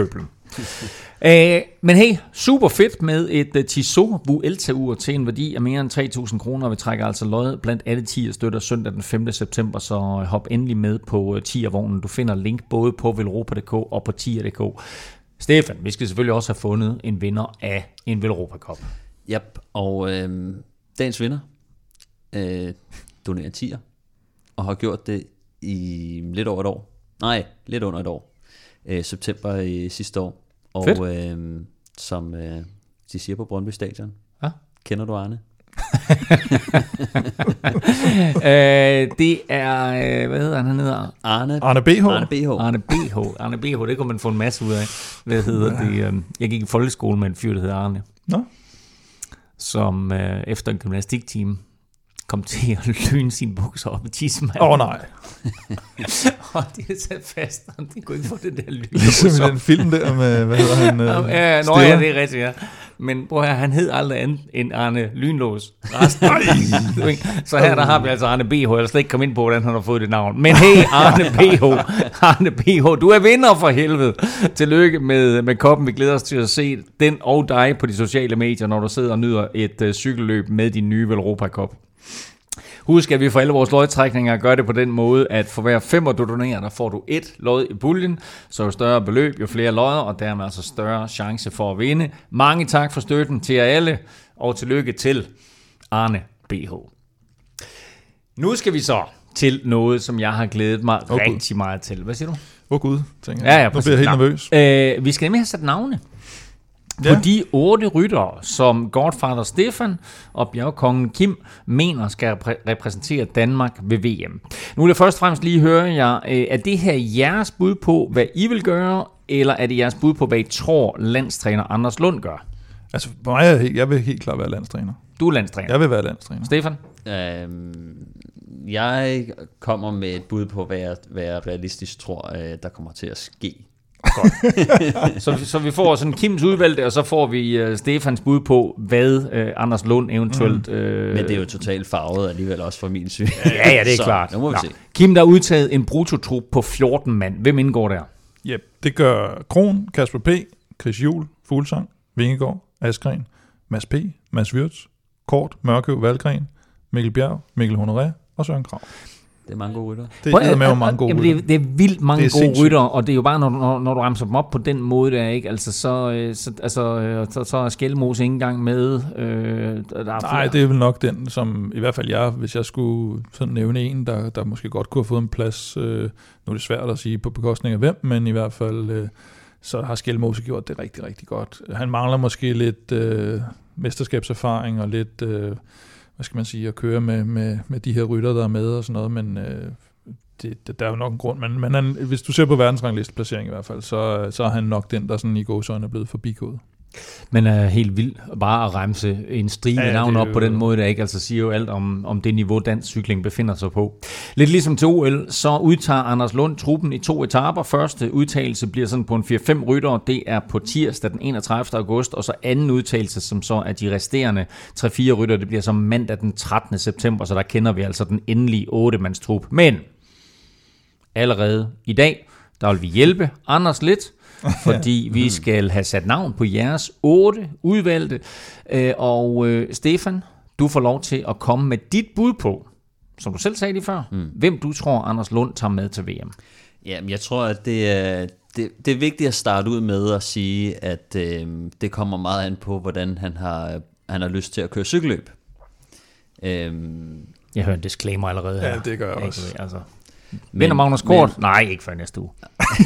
Men hey, super fedt med et Tissot Vuelta-ur til en værdi af mere end 3.000 kroner. Vi trækker altså lod blandt alle 10 støtter søndag den 5. september, så hop endelig med på tiervognen. Du finder link både på velropa.dk og på tier.dk. Stefan, vi skal selvfølgelig også have fundet en vinder af en Velropa Cup. Yep, og dagens vinder donerer 10'er, og har gjort det i lidt over et år. Nej, lidt under et år. September i sidste år. Og som de siger på Brøndby Stadion. Ja? Kender du Arne? Det er, hvad hedder han hedder? Arne BH. Arne BH, det kunne man få en masse ud af. Hvad hedder det? Jeg gik i folkeskole med en fyr, der hedder Arne. Nå. Som efter en gymnastiktime kom til at lyne sine bukser op i tidsmanden. Nej. Og det er sat fast, og det kunne ikke få det der lyn. Ligesom i den film der med, hvad hedder han? Ja, det er rigtigt, ja. Men prøv her, han hed aldrig andet end Arne Lynlås. Så her der har vi altså Arne BH. Jeg vil slet ikke komme ind på, hvordan han har fået det navn. Men hey, Arne BH, du er vinder for helvede. Tillykke med koppen. Vi glæder os til at se den og dig på de sociale medier, når du sidder og nyder et cykelløb med din nye Velropa Cup. Husk, at vi for alle vores lodtrækninger gør det på den måde, at for hver 5 du donerer, der får du 1 lod i puljen, så jo større beløb, jo flere lodder, og dermed altså større chance for at vinde. Mange tak for støtten til jer alle, og tillykke til Arne BH. Nu skal vi så til noget, som jeg har glædet mig rigtig meget til. Hvad siger du? Gud, tænker jeg. Ja, nu bliver jeg helt nervøs. Vi skal nemlig have sat navne på de 8 ryttere, som Godfather Stefan og bjergkongen Kim mener skal repræsentere Danmark ved VM. Nu vil jeg først og fremmest lige høre jer, er det her jeres bud på, hvad I vil gøre, eller er det jeres bud på, hvad I tror, landstræner Anders Lund gør? Altså, for mig, jeg vil helt klart være landstræner. Du er landstræner? Jeg vil være landstræner. Stefan? Jeg kommer med et bud på, hvad jeg realistisk tror, der kommer til at ske. Godt. så vi får sådan Kims udvalgte, og så får vi Stefans bud på, hvad Anders Lund eventuelt... Men det er jo totalt farvet alligevel også fra min syn. Ja, det er klart. Nu må vi se. Kim, der har udtaget en brutotrup på 14 mand. Hvem indgår der? Yep, det gør Kron, Kasper P., Chris Juhl, Fuglsang, Vingegaard, Askren, Mads P., Mads Wirtz, Kort, Mørkøv, Valgren, Mikkel Bjerg, Mikkel Honoré og Søren Krag. Det er mange gode rytter. Det er med mange gode rytter. Det er vildt mange gode rytter, og det er jo bare, når du ramser dem op på den måde, der ikke, altså så er Skelmose ikke engang med. Nej, det er vel nok den, som i hvert fald hvis jeg skulle sådan nævne en, der måske godt kunne have fået en plads, nu er det svært at sige på bekostning af hvem, men i hvert fald så har Skelmose gjort det rigtig, rigtig godt. Han mangler måske lidt mesterskabserfaring og lidt... hvad skal man sige, at køre med de her rytter, der er med og sådan noget, men der er jo nok en grund. Men hvis du ser på verdensranglisteplacering i hvert fald, så er han nok den, der sådan i gåseøjne er blevet forbigået. Men er helt vildt bare at remse en stribe navn op på den måde, der ikke altså siger jo alt om det niveau, dansk cykling befinder sig på. Lidt ligesom til OL, så udtager Anders Lund truppen i 2 etaper. Første udtagelse bliver sådan på en 4-5 rytter, det er på tirsdag den 31. august, og så anden udtagelse, som så er de resterende 3-4 rytter, det bliver så mandag den 13. september, så der kender vi altså den endelige 8-mandstrup. Men allerede i dag, der vil vi hjælpe Anders lidt, fordi vi skal have sat navn på jeres 8 udvalgte. Og Stefan, du får lov til at komme med dit bud på, som du selv sagde lige før, hvem du tror, Anders Lund tager med til VM. Jamen, jeg tror, at det er vigtigt at starte ud med at sige, at det kommer meget an på, hvordan han har lyst til at køre cykelløb. Jeg hører en disclaimer allerede her. Ja, det gør jeg også. Altså. Vinder Magnus Kort? Nej, ikke før næste uge.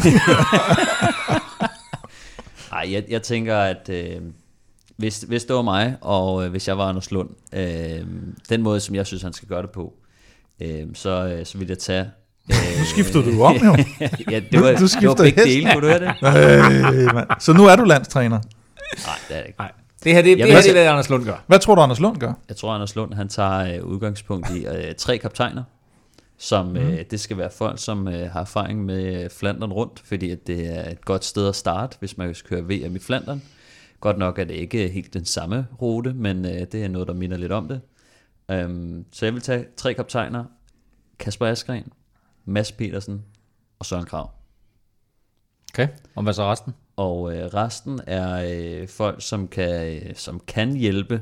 Nej, jeg tænker, at hvis det var mig, og hvis jeg var Anders Lund, den måde, som jeg synes, han skal gøre det på, så ville jeg tage... Nu skifter du om, jo. Ja, det var begge dele, kunne du høre det? Så nu er du landstræner? Nej, det er det ikke. Nej. Det her er det, Anders Lund gør. Hvad tror du, Anders Lund gør? Jeg tror, Anders Lund han tager udgangspunkt i 3 kaptajner, som det skal være folk, som har erfaring med Flandern rundt, fordi at det er et godt sted at starte, hvis man skal køre VM i Flandern. Godt nok er det ikke helt den samme rute, men det er noget, der minder lidt om det. Så jeg vil tage 3 kaptajner: Kasper Askren, Mads Petersen og Søren Krag. Okay, og hvad så resten? Og resten er folk, som kan hjælpe,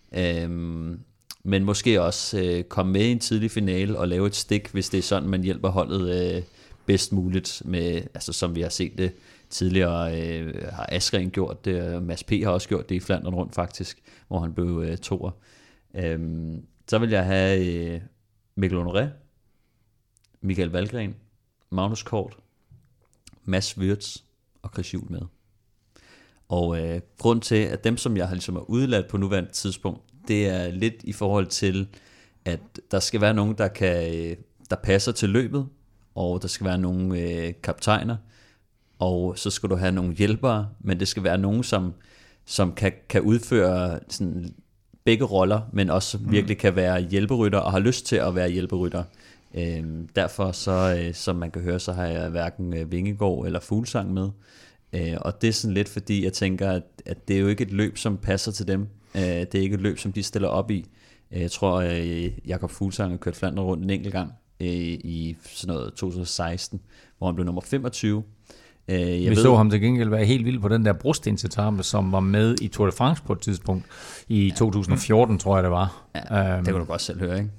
men måske også komme med i en tidlig finale og lave et stik, hvis det er sådan, man hjælper holdet bedst muligt, med, altså som vi har set det tidligere, har Askren gjort det, og Mads P. har også gjort det i Flandern rundt faktisk, hvor han blev toer. Så vil jeg have Mikkel Honoré, Michael Valgren, Magnus Kort, Mads Wirtz og Chris Juhl med. Og grund til, at dem, som jeg har ligesom er udeladt på nuværende tidspunkt, det er lidt i forhold til, at der skal være nogen, der passer til løbet, og der skal være nogle kaptajner, og så skal du have nogle hjælpere, men det skal være nogen, som kan udføre sådan begge roller, men også virkelig kan være hjælperytter, og har lyst til at være hjælperytter. Derfor så, som man kan høre, så har jeg hverken Vingegaard eller Fuglsang med. Og det er sådan lidt fordi, jeg tænker, at det er jo ikke et løb, som passer til dem. Det er ikke et løb, som de stiller op i. Jeg tror, Jakob Fuglsang har kørt Flandern rundt en enkelt gang i sådan noget 2016, hvor han blev nummer 25. Vi så ham til gengæld være helt vild på den der brostensetape, som var med i Tour de France på et tidspunkt i 2014, tror jeg det var. Ja, det kan du godt selv høre, ikke?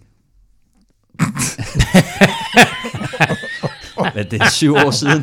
Men det er 7 år siden.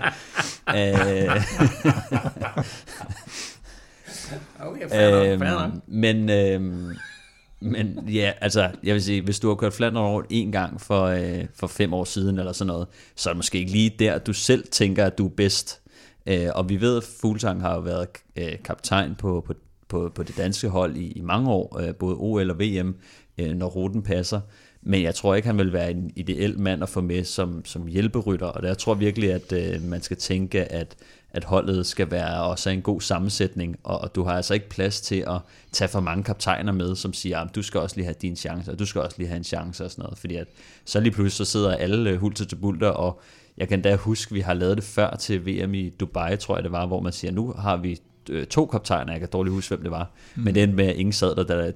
Men ja, altså jeg vil sige, hvis du har kørt Flandern rundt en gang for 5 år siden eller sådan noget, så er det måske ikke lige der, du selv tænker, at du er bedst. Og vi ved, at Fuglsang har jo været kaptajn på det danske hold i mange år, både OL og VM, når ruten passer. Men jeg tror ikke, han vil være en ideel mand at få med som hjælperytter. Og jeg tror virkelig, at man skal tænke, at holdet skal være også en god sammensætning. Og du har altså ikke plads til at tage for mange kaptajner med, som siger, at du skal også lige have din chance, og du skal også lige have en chance og sådan noget. Fordi at så lige pludselig så sidder alle hulter til bulter, og jeg kan da huske, vi har lavet det før til VM i Dubai, tror jeg det var, hvor man siger, nu har vi 2 kaptajner, jeg kan dårligt huske, hvem det var. Men det endte med, at ingen sad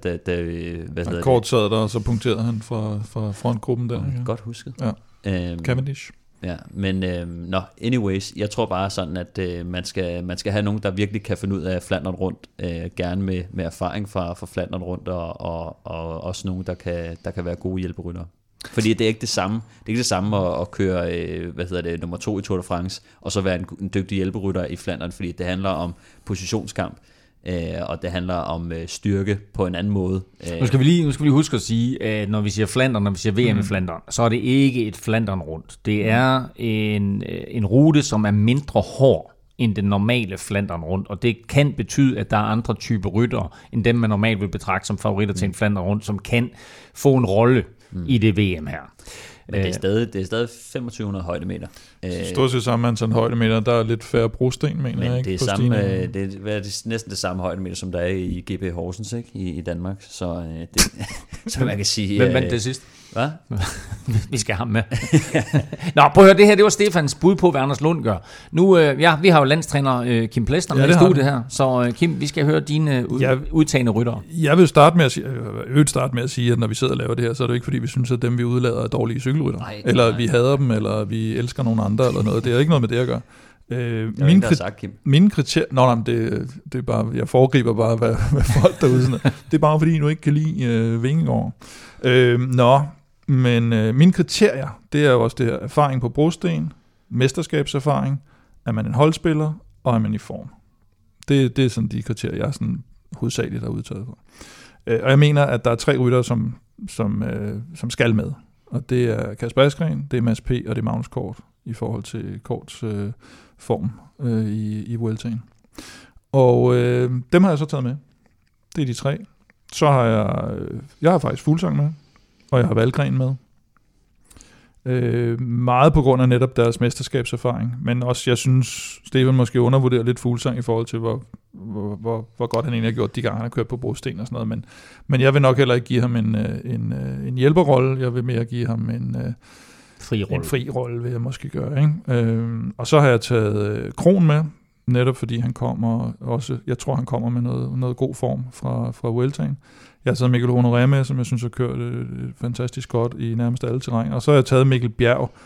der, Kort sad der, og så punkterede han fra frontgruppen der. Ja. Godt husket. Ja. Cavendish. Ja, men anyways, jeg tror bare sådan, at man skal have nogen, der virkelig kan finde ud af Flandern rundt, gerne med erfaring fra Flandern rundt, og også nogen, der kan være gode hjælperyttere. Fordi det er ikke det samme. Det er ikke det samme at køre nummer 2 i Tour de France, og så være en dygtig hjælperytter i Flandern, fordi det handler om positionskamp, og det handler om styrke på en anden måde. Nu skal vi lige huske at sige, at når vi siger Flandern, når vi siger VM i Flandern, så er det ikke et Flandern rundt. Det er en rute, som er mindre hård end den normale Flandern rundt, og det kan betyde, at der er andre typer ryttere, end dem man normalt vil betragte som favoritter til en Flandern rundt, som kan få en rolle i det VM her. Men det er stadig 2500 højdemeter. Stort set samme antal højdemeter, der er lidt færre brosten, mener jeg. Men det er næsten det samme højdemeter, som der er i GP Horsens, ikke? I Danmark. Så man kan sige... Hvem vandt det sidst? Hvad? Vi skal have ham med. Nå, prøv at høre, det her, det var Stefans bud på, hvad Anders Lund gør. Nu, vi har jo landstræner Kim Plesner med i studiet her, så Kim, vi skal høre dine udtagende ryttere. Jeg vil starte med at sige, at når vi sidder og laver det her, så er det ikke fordi, vi synes, at dem vi udlader er dårlige cykelrytter. Nej. Vi hader dem, eller vi elsker nogen andre, eller noget. Det er ikke noget med det at gøre. Mine kriterier... det er bare... Jeg foregriber bare, hvad folk derude sådan. Det er bare fordi, du ikke kan lide Vingegaard. Men mine kriterier, det er jo også det her erfaring på brosten, mesterskabserfaring, er man en holdspiller, og er man i form. Det er sådan de kriterier, jeg sådan hovedsageligt har udtaget på. Og jeg mener, at der er 3 ryttere, som skal med. Og det er Kasper Askren, det er Mads P. og det er Magnus Kort, i forhold til Korts form i Vueltaen. Og dem har jeg så taget med. Det er de 3. Så har jeg har faktisk Fuglsang med, og jeg har Valgren med. Meget på grund af netop deres mesterskabserfaring, men også jeg synes, Stefan måske undervurderer lidt Fuglsang i forhold til, hvor godt han egentlig har gjort de gange, han har kørt på brosten og sådan noget, men jeg vil nok heller ikke give ham en hjælperrolle, jeg vil mere give ham en fri rolle, vil jeg måske gøre. Ikke? Og så har jeg taget Kron med, netop fordi han kommer også, jeg tror han kommer med noget god form fra Vueltaen. Jeg har taget Mikkel Honoré med, som jeg synes har kørt fantastisk godt i nærmest alle terræner. Og så har jeg taget Mikkel Bjerg,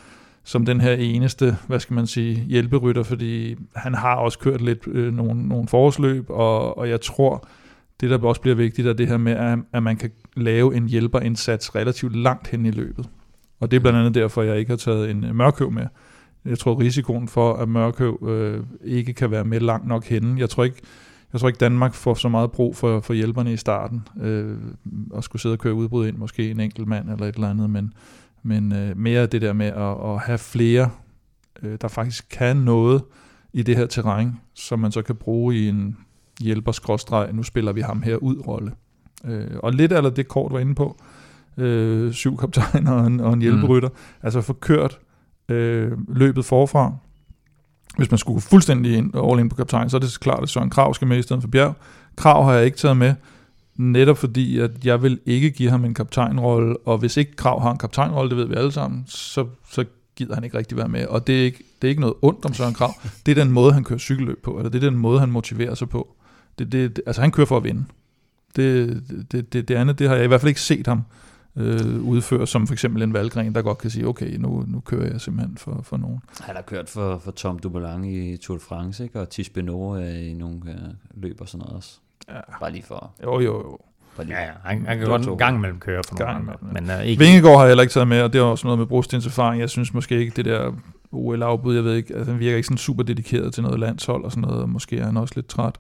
som den her eneste, hvad skal man sige, hjælperytter, fordi han har også kørt lidt nogle forårsløb, og jeg tror, det der også bliver vigtigt, er det her med, at man kan lave en hjælperindsats relativt langt hen i løbet. Og det er blandt andet derfor, jeg ikke har taget en Mørkøv med. Jeg tror, risikoen for, at Mørkøv ikke kan være med langt nok henne. Jeg tror ikke Danmark får så meget brug for hjælperne i starten, og skulle sidde og køre udbrud ind, måske en enkelt mand eller et eller andet, men mere det der med at have flere, der faktisk kan noget i det her terræn, som man så kan bruge i en hjælper-skråstreg, nu spiller vi ham her ud-rolle. Og lidt eller det Kort var inde på, 7 kaptajner og en hjælperytter, altså få kørt løbet forfra. Hvis man skulle gå fuldstændig all in på kaptajn, så er det klart, at Søren Krag skal med i stedet for Bjerg. Krag har jeg ikke taget med, netop fordi, at jeg vil ikke give ham en kaptajnrolle, og hvis ikke Krag har en kaptajnrolle, det ved vi alle sammen, så gider han ikke rigtig være med. Og det er ikke noget ondt om Søren Krag. Det er den måde, han kører cykelløb på, eller det er den måde, han motiverer sig på. Altså, han kører for at vinde. Det andet, det har jeg i hvert fald ikke set ham udføre, som for eksempel en Valgren, der godt kan sige, okay, nu kører jeg simpelthen for nogen. Han har kørt for Tom Dumoulin i Tour de France, ikke? Og Tish Benoit i nogle løb og sådan noget også. Ja. Bare lige for... Jo. Ja, han kan godt en gang imellem køre for nogle andre. Men ikke... Vingegaard har jeg heller ikke taget med, og det er også noget med Brostens erfaring. Jeg synes måske ikke, det der OL-afbud, jeg ved ikke, altså han virker ikke sådan super dedikeret til noget landshold og sådan noget, og måske er han også lidt træt.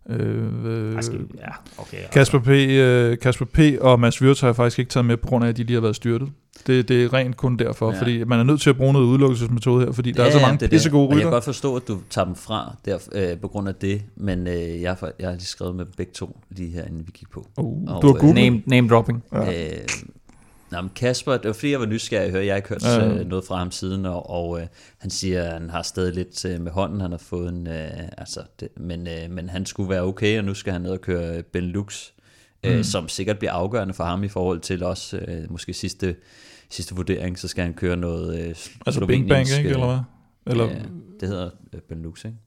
Kasper P. og Mads Wirtz har jeg faktisk ikke taget med, på grund af, at de lige har været styrtet. Det er rent kun derfor, fordi man er nødt til at bruge noget udelukkelsesmetode her, fordi der er så mange pissegode rytter. Jeg kan godt forstå, at du tager dem fra der, på grund af det, men jeg har lige skrevet med begge to lige her, inden vi gik på. Du har googlet? Name dropping. Men Kasper, det var fordi jeg var nysgerrig at høre, jeg har ikke hørt noget fra ham siden, og han siger, at han har stadig lidt med hånden, han har fået en, men han skulle være okay, og nu skal han ned og køre Benelux, som sikkert bliver afgørende for ham i forhold til også, måske sidste vurdering, så skal han køre noget altså Bing Bang, ikke, eller hvad? Eller? Det hedder Benelux, ikke?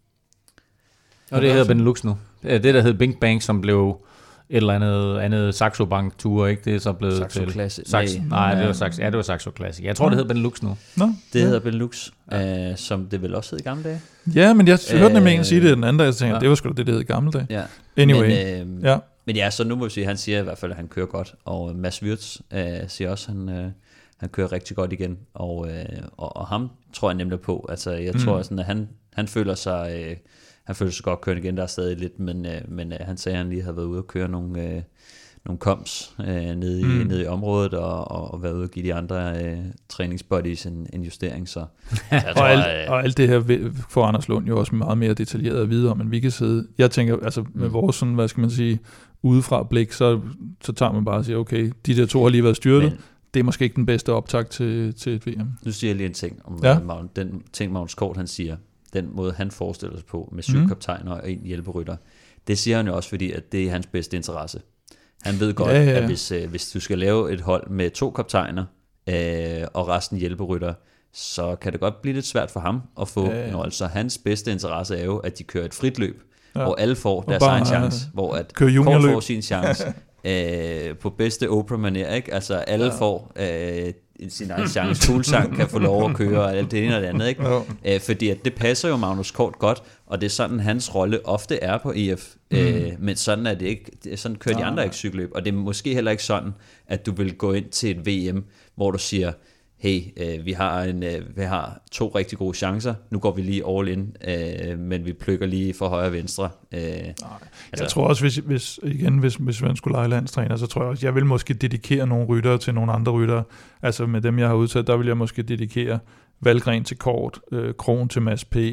Og det hedder Benelux nu. Det der hed Bing Bang, som blev et eller andet Saxo Bank Tour, ikke? Det er så blevet Saxo til Classic. Nej, det var Saxo Classic. Jeg tror, det hedder Benelux nu. Det hedder Benelux, som det vel også hed i gamle dage. Ja, men jeg hørte nemlig en sige det den anden dag, jeg tænkte, det var sgu da det hed i gamle dage. Ja. Anyway. Men ja, så nu må vi sige, han siger i hvert fald, at han kører godt, og Mads Wirtz siger også, at han kører rigtig godt igen, og ham tror jeg nemlig på. Altså, jeg tror sådan, at han føler sig... Han føler sig godt kørende igen, der er stadig lidt, men han sagde, at han lige havde været ude og køre nogle koms nede i området, og været ude og give de andre træningsbuddies en justering. Så jeg tror, og alt det her får Anders Lund jo også meget mere detaljeret at vide om, end vi kan sidde. Jeg tænker, altså med vores sådan, hvad skal man sige, udefra blik, så tager man bare og siger, okay, de der to har lige været styrtet. Det er måske ikke den bedste optakt til et VM. Nu siger jeg lige en ting om den ting, Magnus Kort, han siger. Den måde, han forestiller sig på, med 7 kaptajner og 1 hjælperytter, det siger han jo også, fordi at det er hans bedste interesse. Han ved godt, at hvis du skal lave et hold med 2 kaptajner og resten hjælperytter, så kan det godt blive lidt svært for ham at få en rolle. Så hans bedste interesse er jo, at de kører et frit løb, hvor alle får deres egen chance, hvor at Kort får sin chance på bedste Oprah-manér, ikke? Altså alle får sin egen chance. Fuglsang kan få lov at køre, og alt det ene og det andet, ikke? Fordi at det passer jo Magnus Kort godt, og det er sådan, hans rolle ofte er på EF. Men sådan er det ikke. Sådan kører de andre ikke cykelløb, og det er måske heller ikke sådan, at du vil gå ind til et VM, hvor du siger, hey, vi har 2 rigtig gode chancer, nu går vi lige all in, men vi plukker lige for højre og venstre. Jeg tror også, hvis man skulle lege landstræner, så tror jeg også, jeg vil måske dedikere nogle ryttere til nogle andre ryttere. Altså med dem, jeg har udtaget, der vil jeg måske dedikere Valgren til Kort, Kron til Mads P,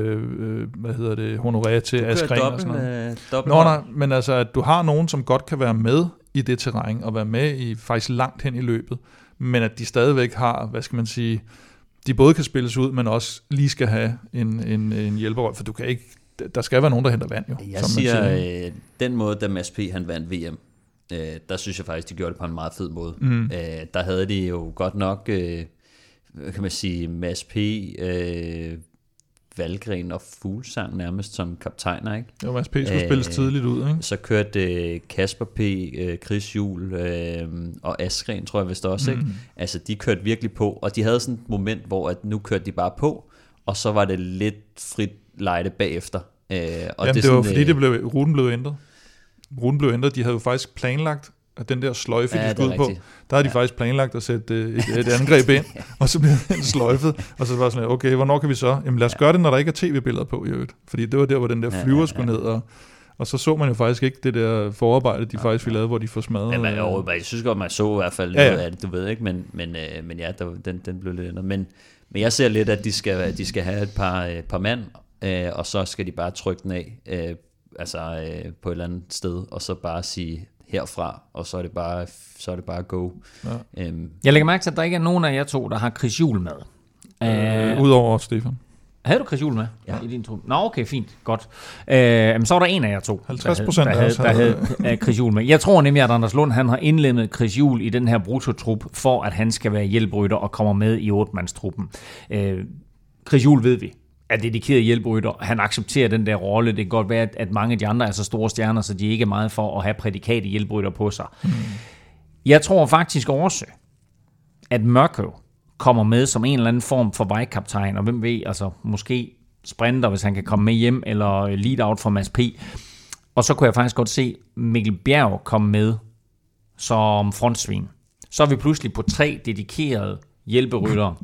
Honoré til Askren og sådan noget. Men altså, at du har nogen, som godt kan være med i det terræn, og være med i faktisk langt hen i løbet, men at de stadigvæk har, hvad skal man sige, de både kan spilles ud, men også lige skal have en hjælperrolle, for du kan ikke, der skal være nogen, der henter vand jo. Jeg siger, den måde, da Mads P. han vandt VM, der synes jeg faktisk, de gjorde det på en meget fed måde. Der havde de jo godt nok, kan man sige, Mads P. Valgren og Fuglsang nærmest som kaptajner, ikke? Jo, Mads P. skulle spilles tidligt ud, ikke? Så kørte Kasper P., Chris Juhl og Askren, tror jeg vist også, ikke? Altså, de kørte virkelig på, og de havde sådan et moment, hvor at nu kørte de bare på, og så var det lidt frit lejde bagefter. Og jamen, det var fordi, ruten blev ændret. Ruten blev ændret, de havde jo faktisk planlagt, at den der sløjfe, de skulle ud på, der havde de faktisk planlagt at sætte et angreb ind, og så blev den sløjfet, og så var sådan, okay, hvornår kan vi så? Jamen lad os gøre det, når der ikke er tv-billeder på i øvrigt, fordi det var der, hvor den der flyver skulle ned, og så man jo faktisk ikke det der forarbejde, de faktisk ville lave, hvor de får smadret. Ja, jeg synes godt, man så i hvert fald noget af det, du ved ikke, men ja, den blev lidt ændret. Men jeg ser lidt, at de skal have et par mand, og så skal de bare trykke den af, på et eller andet sted, og så bare sige herfra, og så er det bare go. Ja. Jeg lægger mærke til, at der ikke er nogen af jer to, der har Chris Juhl med. Udover Stefan. Havde du Chris Juhl med i din trup? Nå, okay, fint, godt. Så var der en af jer to, 50% der havde Chris Juhl med. Jeg tror nemlig, at Anders Lund han har indlemmet Chris Juhl i den her brutotrup, for at han skal være hjælperytter og kommer med i 8-mandstruppen. Chris Juhl ved vi er dedikeret hjælperytter. Han accepterer den der rolle. Det kan godt være, at mange af de andre er så store stjerner, så de ikke er meget for at have prædikat i hjælperytter på sig. Jeg tror faktisk også, at Mørkøv kommer med som en eller anden form for vejkaptajn, og hvem ved, altså måske sprinter, hvis han kan komme med hjem, eller lead-out fra Mads P. Og så kunne jeg faktisk godt se Mikkel Bjerg komme med som frontsvin. Så er vi pludselig på 3 dedikerede hjælperyttere.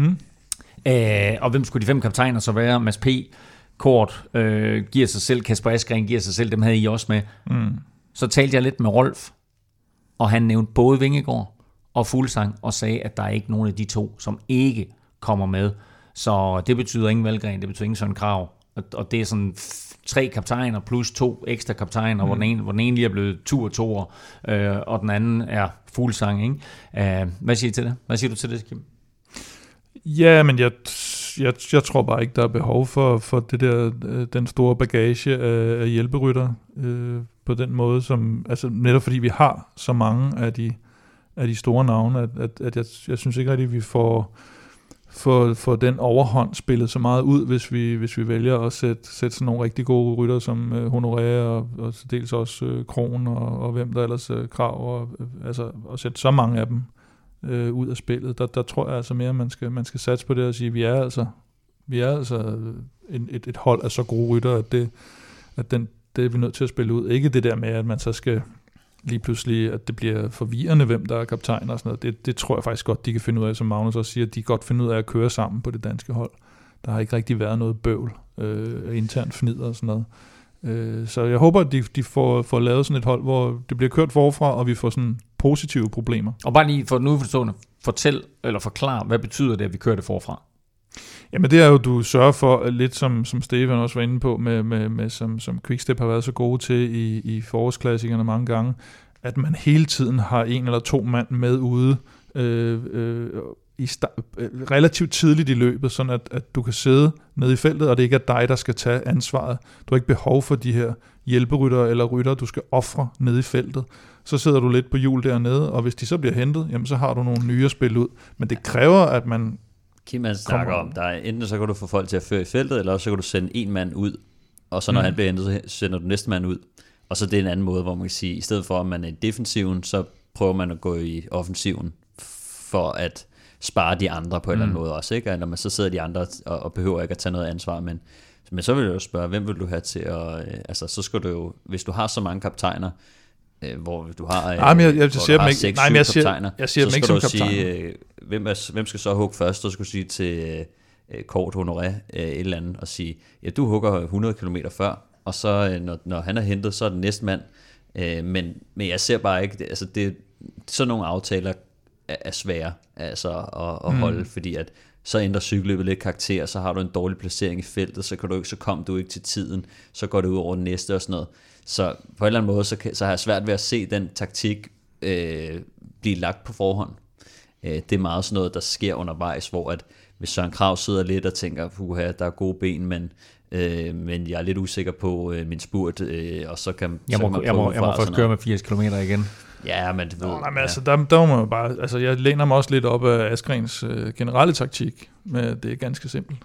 Og hvem skulle de 5 kaptajner så være? Mads P., Kort, giver sig selv, Kasper Askren giver sig selv, dem havde I også med. Så talte jeg lidt med Rolf, og han nævnte både Vingegaard og Fuglsang, og sagde, at der er ikke nogen af de 2, som ikke kommer med. Så det betyder ingen Valgren, det betyder ingen Søren Krag. Og det er sådan 3 kaptajner plus 2 ekstra kaptajner, hvor den ene lige er blevet tur, og den anden er Fuglsang, ikke? Hvad siger I til det? Hvad siger du til det, Kim? Ja, men jeg tror bare ikke, der er behov for det der, den store bagage af hjælperytter på den måde, som, altså netop fordi vi har så mange af de store navne, at jeg synes ikke rigtig, at vi får den overhånd spillet så meget ud, hvis vi vælger at sætte sådan nogle rigtig gode rytter som Honoré og dels også Kron og hvem der ellers Krav, og altså at sætte så mange af dem ud af spillet. Der tror jeg altså mere, at man skal satse på det og sige, at vi er altså et hold af så gode rytter, at det er vi nødt til at spille ud. Ikke det der med, at man så skal lige pludselig, at det bliver forvirrende, hvem der er kaptajn og sådan noget. Det tror jeg faktisk godt, de kan finde ud af, som Magnus også siger, at de godt finder ud af at køre sammen på det danske hold. Der har ikke rigtig været noget bøvl, internt fnider og sådan noget. Så jeg håber, at de får lavet sådan et hold, hvor det bliver kørt forfra, og vi får sådan positive problemer. Og bare lige for den uforstående, forklar, hvad betyder det, at vi kører det forfra? Jamen det er jo, du sørger for, lidt som Stefan også var inde på, med som Quickstep har været så gode til i forårsklassikerne mange gange, at man hele tiden har 1 eller 2 mand med ude relativt tidligt i løbet, sådan at du kan sidde nede i feltet, og det ikke er dig, der skal tage ansvaret. Du har ikke behov for de her hjælperytter eller rytter, du skal ofre nede i feltet. Så sidder du lidt på hjul dernede, og hvis de så bliver hentet, jamen så har du nogle nye at spille ud. Men det kræver, at man... Kim han snakker om, der er enten så kan du få folk til at føre i feltet, eller også så kan du sende 1 mand ud, og så når han bliver hentet, så sender du næste mand ud. Og så det er en anden måde, hvor man kan sige, i stedet for at man er i defensiven, så prøver man at gå i offensiven, for at spare de andre på en eller anden måde også, ikke? Og når man så sidder de andre og behøver ikke at tage noget ansvar, men så vil jeg jo spørge, hvem vil du have til at... altså, så skal du jo... Hvis du har så mange kaptajner, hvor du har... Nej, men jeg siger dem ikke... Nej, men jeg siger dem ikke som kaptajner. Hvem skal så hugge først? Så skal du sige til Kort Honoré et eller andet, og sige, ja, du hugger 100 km før, og så når han er hentet, så er det næste mand. Men jeg ser bare ikke... Altså, sådan nogle aftaler er svære altså at holde, fordi at så ændrer cykelløbet lidt karakter, så har du en dårlig placering i feltet, så kommer du ikke til tiden, så går det ud over den næste og sådan noget. Så på en eller anden måde, så har jeg svært ved at se den taktik blive lagt på forhånd. Det er meget sådan noget, der sker undervejs, hvor at hvis Søren Krag sidder lidt og tænker, puha, der er gode ben, men jeg er lidt usikker på min spurt, og så kan jeg må først køre med 80 km igen. Ja, men det ved men altså, der må man bare... Altså, jeg læner mig også lidt op af Asgrens generelle taktik, men det er ganske simpelt.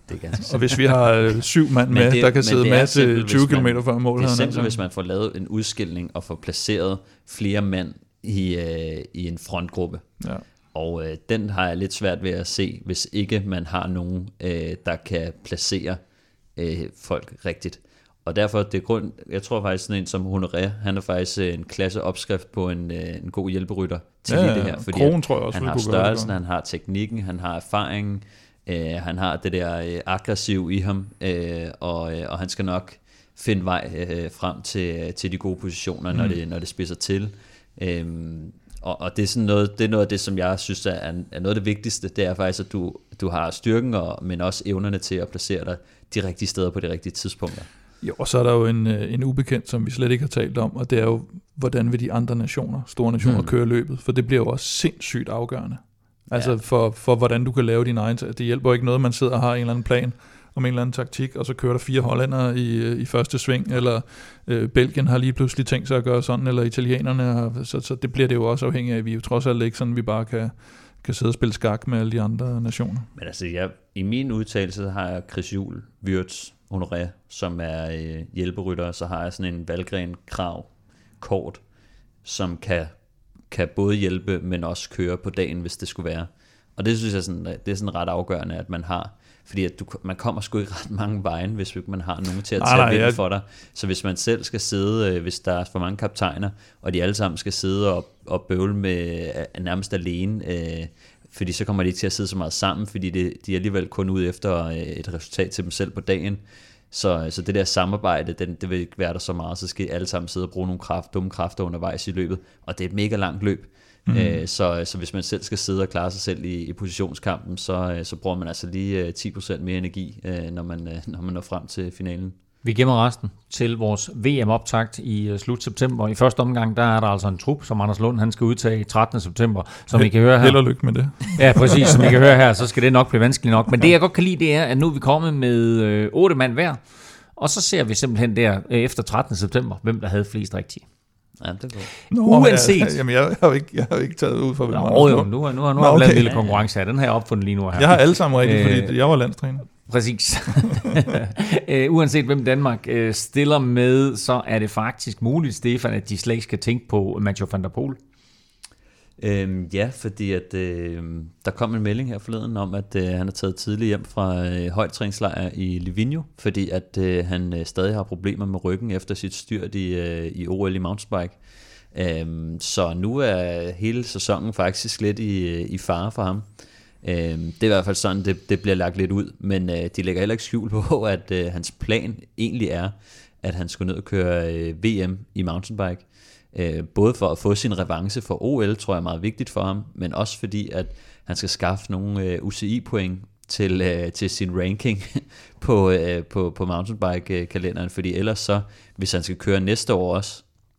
Det er ganske og hvis vi har 7 mand med, der kan sidde med til 20 km før mål. Det er simpelthen, hvis man får lavet en udskilning og får placeret flere mænd i en frontgruppe. Ja. Og den har jeg lidt svært ved at se, hvis ikke man har nogen, der kan placere folk rigtigt. Og derfor, jeg tror faktisk sådan en som Honoré, han er faktisk en klasse opskrift på en god hjælperytter til det her. Fordi Krogen, tror jeg også, han har størrelsen, han har teknikken, han har erfaringen, han har det der aggressiv i ham, og han skal nok finde vej frem til de gode positioner, når det spidser til. Og det er sådan noget, det er noget af det, som jeg synes er noget af det vigtigste. Det er faktisk, at du har styrken, men også evnerne til at placere dig de rigtige steder på de rigtige tidspunkter. Jo, og så er der jo en ubekendt, som vi slet ikke har talt om, og det er jo, hvordan vil de andre nationer, store nationer, køre løbet, for det bliver jo også sindssygt afgørende. Altså for hvordan du kan lave din egen. Det hjælper ikke noget, man sidder og har en eller anden plan om en eller anden taktik, og så kører der 4 hollændere i første sving, eller Belgien har lige pludselig tænkt sig at gøre sådan, eller italienerne har, så det bliver det jo også afhængigt af. Vi er jo trods alt ikke sådan, vi bare kan sidde og spille skak med alle de andre nationer. Men altså, i min udtalelse har jeg Chris Juhl, Wirtz, Honoré, som er hjælperytter, så har jeg sådan en Valgren Krav kort, som kan både hjælpe, men også køre på dagen, hvis det skulle være. Og det synes jeg det er sådan ret afgørende, at man har, fordi at man kommer sgu ikke ret mange vejen, hvis man har nogen til at tage vinden for dig. Så hvis man selv skal sidde, hvis der er for mange kaptajner, og de alle sammen skal sidde og bøvle med nærmest alene, fordi så kommer de ikke til at sidde så meget sammen, fordi de er alligevel kun ude efter et resultat til dem selv på dagen. Så det der samarbejde, det vil ikke være der så meget, så skal alle sammen sidde og bruge nogle dumme kræfter undervejs i løbet, og det er et mega langt løb. Så hvis man selv skal sidde og klare sig selv i positionskampen, så bruger man altså lige 10% mere energi, når man når frem til finalen. Vi gemmer resten til vores VM-optakt i slut september. I første omgang, der er der altså en trup, som Anders Lund han skal udtage 13. september, som I kan høre her. Held og lykke med det. Ja, præcis, som I kan høre her, så skal det nok blive vanskeligt nok. Men det jeg godt kan lide, det er, at nu er vi kommet med 8 mand hver, og så ser vi simpelthen der efter 13. september, hvem der havde flest rigtige. Ja, det går. Uanset. Jamen, jeg har jo ikke taget ud for, hvem nu har jeg lavet en lille konkurrence her. Den har jeg opfundet lige nu her. Jeg har alle sammen rigtigt, fordi jeg var landstræner. Præcis. Uanset hvem Danmark stiller med, så er det faktisk muligt, Stefan, at de slet ikke skal tænke på Mathieu van der Poel. Ja, fordi at der kom en melding her forleden om, at han er taget tidligt hjem fra højtræningslejr i Livigno, fordi at han stadig har problemer med ryggen efter sit styrt i OL i mountainbike. Så nu er hele sæsonen faktisk lidt i fare for ham. Det er i hvert fald sådan, det bliver lagt lidt ud, men de lægger heller ikke skjul på, at hans plan egentlig er, at han skulle ned og køre VM i mountainbike. Både for at få sin revanche for OL, tror jeg er meget vigtigt for ham, men også fordi, at han skal skaffe nogle UCI-point til sin ranking på mountainbike-kalenderen, fordi ellers så, hvis han skal køre næste år også,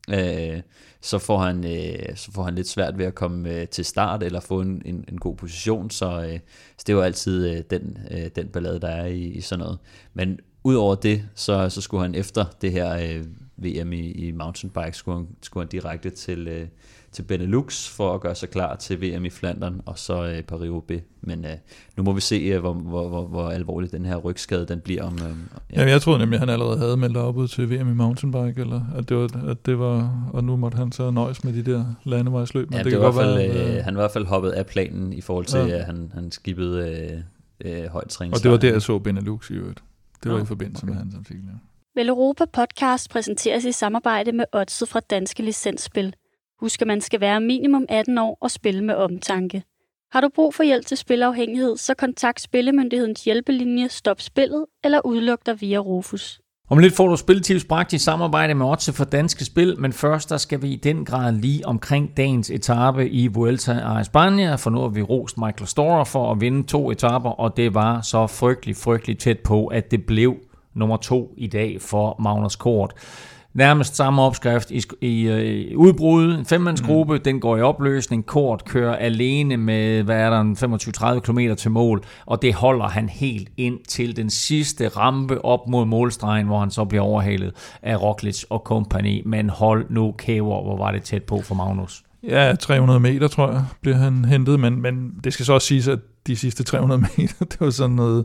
så får han lidt svært ved at komme til start eller få en god position, så det er jo altid den ballade, der er i sådan noget. Men udover det, så skulle han efter det her VM i mountainbike, skulle han direkte til Benelux for at gøre sig klar til VM i Flandern og så Paris-Roubaix. Men nu må vi se, hvor alvorlig den her rygskade den bliver om. Ja, jeg troede nemlig, at han allerede havde meldt op ud til VM i mountainbike, eller at det var, og nu måtte han så nøjes med de der landevejsløb. Ja, det var i hvert fald, han var i hvert fald hoppet af planen i forhold til, at han skippede højt træningslejr. Og det var der, jeg så Benelux i øvrigt. Det var i forbindelse med hans artikel. Vel Europa Podcast præsenteres i samarbejde med Oddset fra Danske Licensspil. Husk, at man skal være minimum 18 år og spille med omtanke. Har du brug for hjælp til spilafhængighed, så kontakt Spillemyndighedens hjælpelinje Stop Spillet eller udluk dig via Rufus. Om lidt får du spiltips bragt i samarbejde med Oddset for Danske Spil, men først der skal vi i den grad lige omkring dagens etape i Vuelta a España, for nu har vi rost Michael Storer for at vinde 2 etaper, og det var så frygtelig tæt på, at det blev nummer 2 i dag for Magnus Cort. Nærmest samme opskrift i udbrud. En 5-mandsgruppe, den går i opløsning. Cort kører alene med, 25-30 km til mål, og det holder han helt ind til den sidste rampe op mod målstregen, hvor han så bliver overhalet af Roglic og company. Men hold nu kæver, hvor var det tæt på for Magnus. Ja, 300 meter, tror jeg, bliver han hentet, men det skal så også siges, at de sidste 300 meter, det var sådan noget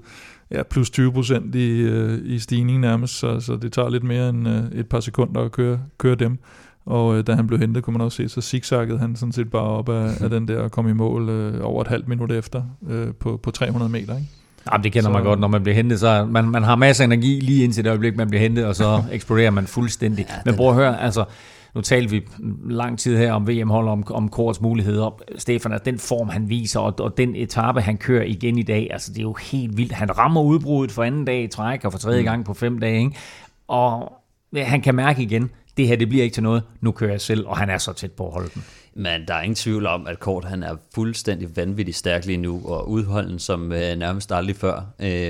plus 20% i stigning nærmest, så det tager lidt mere end et par sekunder at køre dem. Og da han blev hentet, kunne man også se, så zigzaggede han sådan set bare op af den der og kom i mål over et halvt minut efter på 300 meter, ikke? Jamen, det kender man godt, når man bliver hentet, så man har masser af energi lige indtil det øjeblik, man bliver hentet, og så eksploderer man fuldstændig. Men prøv at høre, altså, nu talte vi lang tid her om VM-hold, om Korts muligheder. Stefan, den form, han viser, og den etape, han kører igen i dag, altså, det er jo helt vildt. Han rammer udbruddet for anden dag i træk, og for tredje gang på 5 dage, ikke? Og han kan mærke igen, det her, det bliver ikke til noget. Nu kører jeg selv, og han er så tæt på at holde den. Men der er ingen tvivl om, at Kort han er fuldstændig vanvittigt stærk lige nu, og udholden som nærmest aldrig før.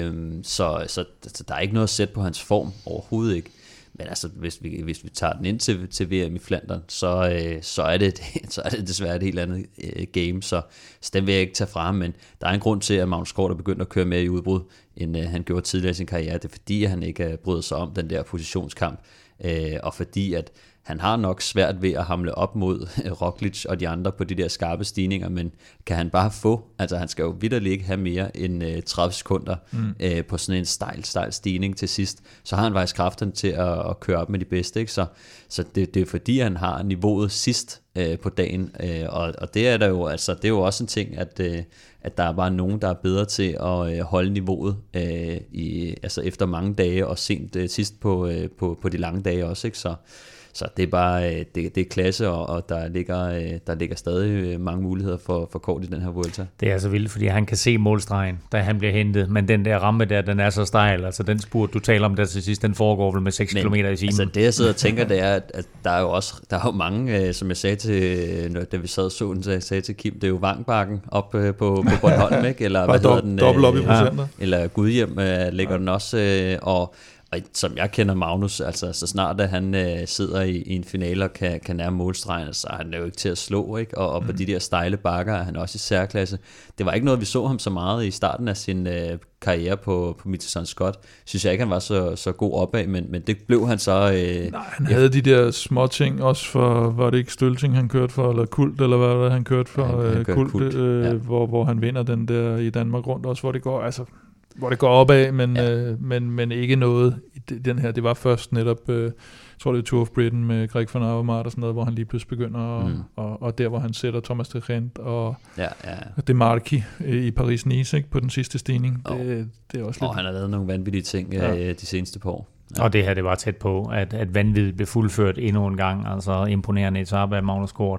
Så der er ikke noget at sætte på hans form, overhovedet ikke. Men altså, hvis vi tager den ind til VM i Flandern, så er det desværre et helt andet game, så den vil jeg ikke tage fra. Men der er en grund til, at Magnus Kort er begyndt at køre mere i udbrud, end han gjorde tidligere i sin karriere. Det er fordi, han ikke bryder sig om den der positionskamp, og fordi at han har nok svært ved at hamle op mod Roglic og de andre på de der skarpe stigninger, men kan han bare få, altså han skal jo vitterligt ikke have mere end 30 sekunder på sådan en stejl stigning til sidst, så har han faktisk kraften til at køre op med de bedste, ikke? Så det er fordi, han har niveauet sidst på dagen, og det er der jo, altså det er jo også en ting, at der er bare nogen, der er bedre til at holde niveauet altså efter mange dage, og sent sidst på de lange dage også, ikke? Så det er bare det er klasse, og der ligger stadig mange muligheder for Kort i den her Vuelta. Det er altså vildt, fordi han kan se målstregen, da han bliver hentet, men den der ramme der, den er så stejl, altså den spurt, du taler om der til sidst, den foregår vel med 6 km i timen. Altså det jeg sidder og tænker, det er, at der er jo mange, som jeg sagde til, da vi sad og så den, så jeg sagde til Kim, det er jo Vangbakken op på Bornholm, ikke? Eller hvad hedder den? Dobbelt op i procenter. Eller Gudhjem ligger den også, og som jeg kender Magnus, altså så snart at han sidder i en finale og kan nærme målstregen, så er han jo ikke til at slå, ikke? Og på de der stejle bakker er han også i særklasse. Det var ikke noget, vi så ham så meget i starten af sin karriere på Mitchelton Scott. Synes jeg ikke, han var så god opad, men det blev han så... Nej, han havde de der små ting også for, var det ikke Stølting, han kørte for, eller Kult, eller hvad var det, han kørte for? Han Kult. Hvor han vinder den der i Danmark rundt også, hvor det går opad, men ikke noget i den her. Det var først netop, jeg tror det er Tour of Britain med Greg van Avermaet og sådan noget, hvor han lige pludselig begynder, og der hvor han sætter Thomas de Gent og Demarchi i Paris-Nice, ikke, på den sidste stigning. Det er også lidt... Og han har lavet nogle vanvittige ting de seneste par år. Ja. Og det her, det var tæt på, at vanvittigt blev fuldført endnu en gang, altså imponerende etape af Magnus Kort.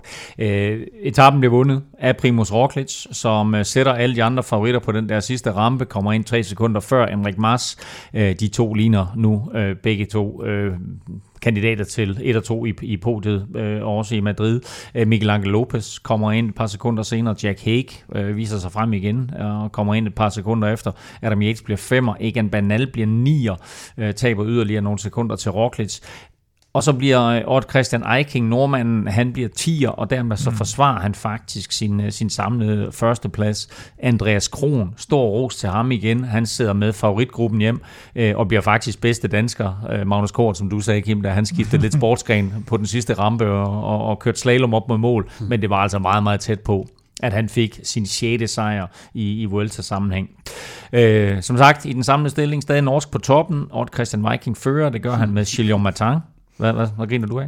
Etappen blev vundet af Primož Roglic, som sætter alle de andre favoritter på den der sidste rampe, kommer ind 3 sekunder før Enric Mas. De to ligner nu begge to kandidater til 1 og 2 i podiet, også i Madrid. Miguel Angel Lopez kommer ind et par sekunder senere. Jack Haig viser sig frem igen og kommer ind et par sekunder efter. Adam Yates bliver 5'er. Egan Bernal bliver 9'er. Taber yderligere nogle sekunder til Roglic. Og så bliver Odd Christian Eiking, nordmanden, han bliver 10'er, og dermed så forsvarer han faktisk sin samlede førsteplads. Andreas Kron, stor ros til ham igen. Han sidder med favoritgruppen hjem, og bliver faktisk bedste dansker. Magnus Kort, som du sagde, Kim, da han skiftede lidt sportsgren på den sidste rampe og kørte slalom op mod mål. Men det var altså meget, meget tæt på, at han fik sin 6. sejr i Vuelta-sammenhæng. Som sagt, i den samlede stilling stadig norsk på toppen. Odd Christian Viking fører, det gør han med Gillian Martin. Hvad griner du af?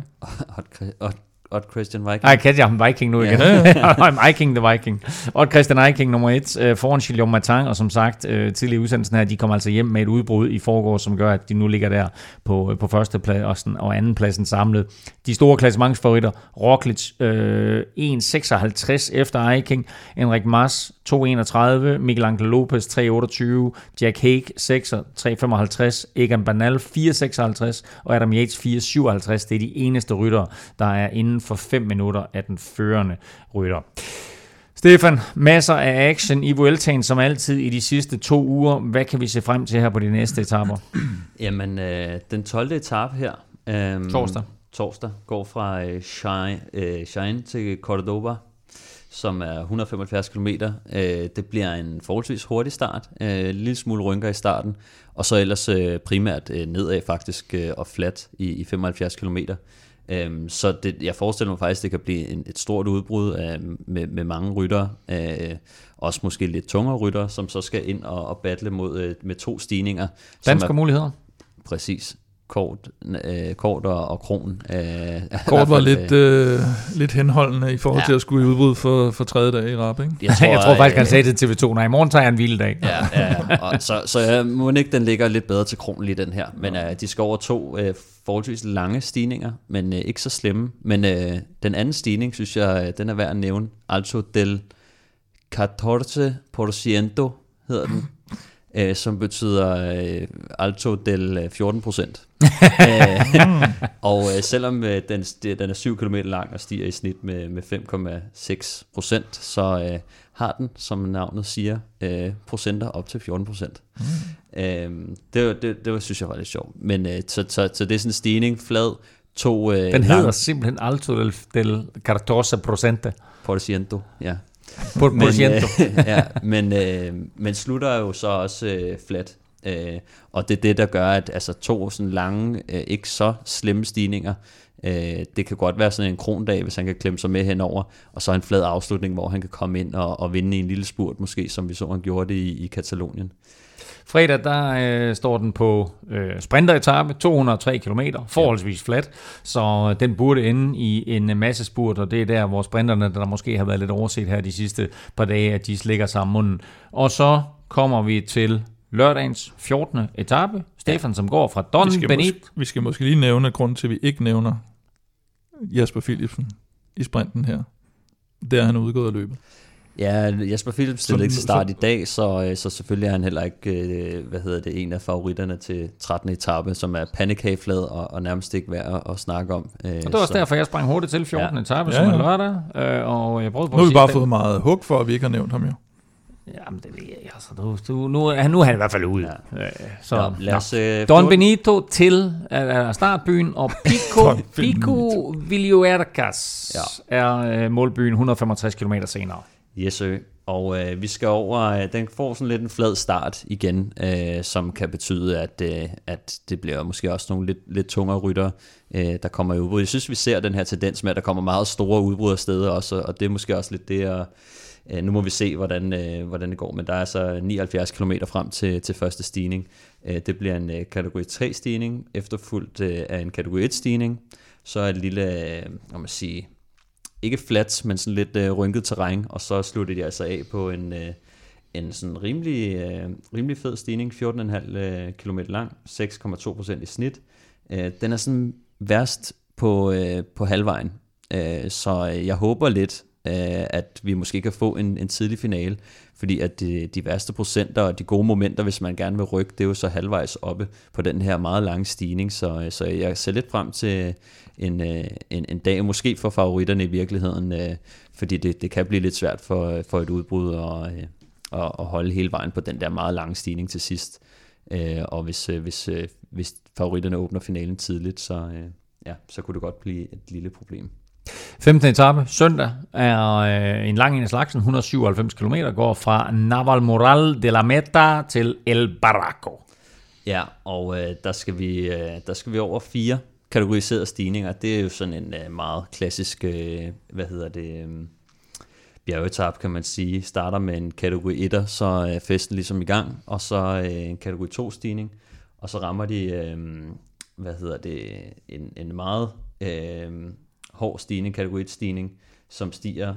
Odd Christian Viking. Nej, kan jeg ham Viking nu igen? Viking the Viking. Odd Christian Viking nummer 1 foran Gillian Martin, og som sagt, tidligere i udsendelsen her, de kommer altså hjem med et udbrud i forgårs, som gør, at de nu ligger der på førstepladsen og andenpladsen samlet. De store klassementsfavoritter, Roglic 1.56 efter Viking, Enric Mas 2.31, Miguel Angel Lopez 3.28, Jack Haig 6'er 3.55, Egan Bernal 4.56 og Adam Yates 4.57. Det er de eneste ryttere, der er inden for 5 minutter af den førende rytter. Stefan, masser af action i Vueltaen som altid i de sidste 2 uger. Hvad kan vi se frem til her på de næste etaper? Jamen, den 12. etape her, torsdag går fra Jaén til Córdoba, som er 175 km. Det bliver en forholdsvis hurtig start. En lille smule rynker i starten, og så ellers primært nedad faktisk og flat i 75 km. Så jeg forestiller mig faktisk, det kan blive et stort udbrud med mange ryttere, også måske lidt tungere ryttere, som så skal ind og battle med 2 stigninger. Danske muligheder? Præcis. Kort og Kron. Kort var lidt henholdende i forhold til at skulle i udbrud for 3. dag i rap, ikke? Jeg tror faktisk, han sagde det til TV2. Nej, i morgen tager jeg en hviledag. Ja. Og så jeg må ikke, den ligger lidt bedre til Kron lige den her. Men de skal over 2 forholdsvis lange stigninger, men ikke så slemme. Men den anden stigning, synes jeg, den er værd at nævne. Alto del 14% hedder den. Som betyder alto del 14%. Og selvom den er 7 km lang og stiger i snit med 5,6%, så har den, som navnet siger, procenter op til 14%. Det synes jeg var lidt sjovt. Men så det er sådan en stigning, flad, 2 den hedder simpelthen alto del 14%. Porciento, ja. Men slutter jo så også flat. Og det er det, der gør, at altså 2 sådan lange, ikke så slemme stigninger, det kan godt være sådan en krondag, hvis han kan klemme sig med henover, og så en flad afslutning, hvor han kan komme ind og vinde i en lille spurt, måske, som vi så han gjorde det i Katalonien. Fredag, der står den på sprinteretappe, 203 km, forholdsvis flat, så den burde ende i en masse spurt, og det er der, hvor sprinterne, der måske har været lidt overset her de sidste par dage, at de slikker sammen munden. Og så kommer vi til lørdagens 14. etape, Stefan, som går fra Don Benito. Vi skal måske lige nævne grunden til, at vi ikke nævner Jasper Philipsen i sprinten her. Der er han udgået af løbet. Ja, Jasper Philipsen stillede ikke til start i dag, så selvfølgelig er han heller ikke en af favoritterne til 13. etape, som er pandekageflad og nærmest ikke værd at snakke om. Og det var også derfor, jeg sprang hurtigt til 14. etape, som er lørdag, og jeg prøvede på nu har vi bare fået meget hug for, at vi ikke har nævnt ham jo. Jamen, det ved jeg altså. Nu er han i hvert fald ude. Ja. Så lad os, Don Benito til startbyen, og Pico Villuercas er målbyen 165 km senere. Yes, og vi skal over, den får sådan lidt en flad start igen, som kan betyde, at det bliver måske også nogle lidt tungere ryttere, der kommer i udbrud. Jeg synes, vi ser den her tendens med, at der kommer meget store udbrud af steder også, og det er måske også lidt det, nu må vi se, hvordan det går, men der er så 79 km frem til første stigning. Det bliver en kategori 3 stigning, efterfulgt af en kategori 1 stigning, så er et lille, må man sige, ikke flat, men sådan lidt rynket terræn, og så sluttede de altså af på en sådan rimelig fed stigning, 14,5 km lang, 6,2% i snit. Den er sådan værst på halvvejen, så jeg håber lidt, at vi måske kan få en tidlig finale, fordi at de værste procenter og de gode momenter, hvis man gerne vil rykke, det er jo så halvvejs oppe på den her meget lange stigning, så jeg ser lidt frem til en dag, måske for favoritterne i virkeligheden, fordi det kan blive lidt svært for et udbrud at holde hele vejen på den der meget lange stigning til sidst, og hvis favoritterne åbner finalen tidligt, så kunne det godt blive et lille problem. 15. etape, søndag, er en lang en af slagsen, 197 km, går fra Navalmoral de la Meta til El Barranco. Ja, og der skal vi over 4 kategoriserede stigninger. Det er jo sådan en meget klassisk, bjergetap, kan man sige. Starter med en kategori 1'er, så er festen ligesom i gang, og så en kategori 2 stigning, og så rammer de, en meget hård stigning, kategori 1 stigning, som stiger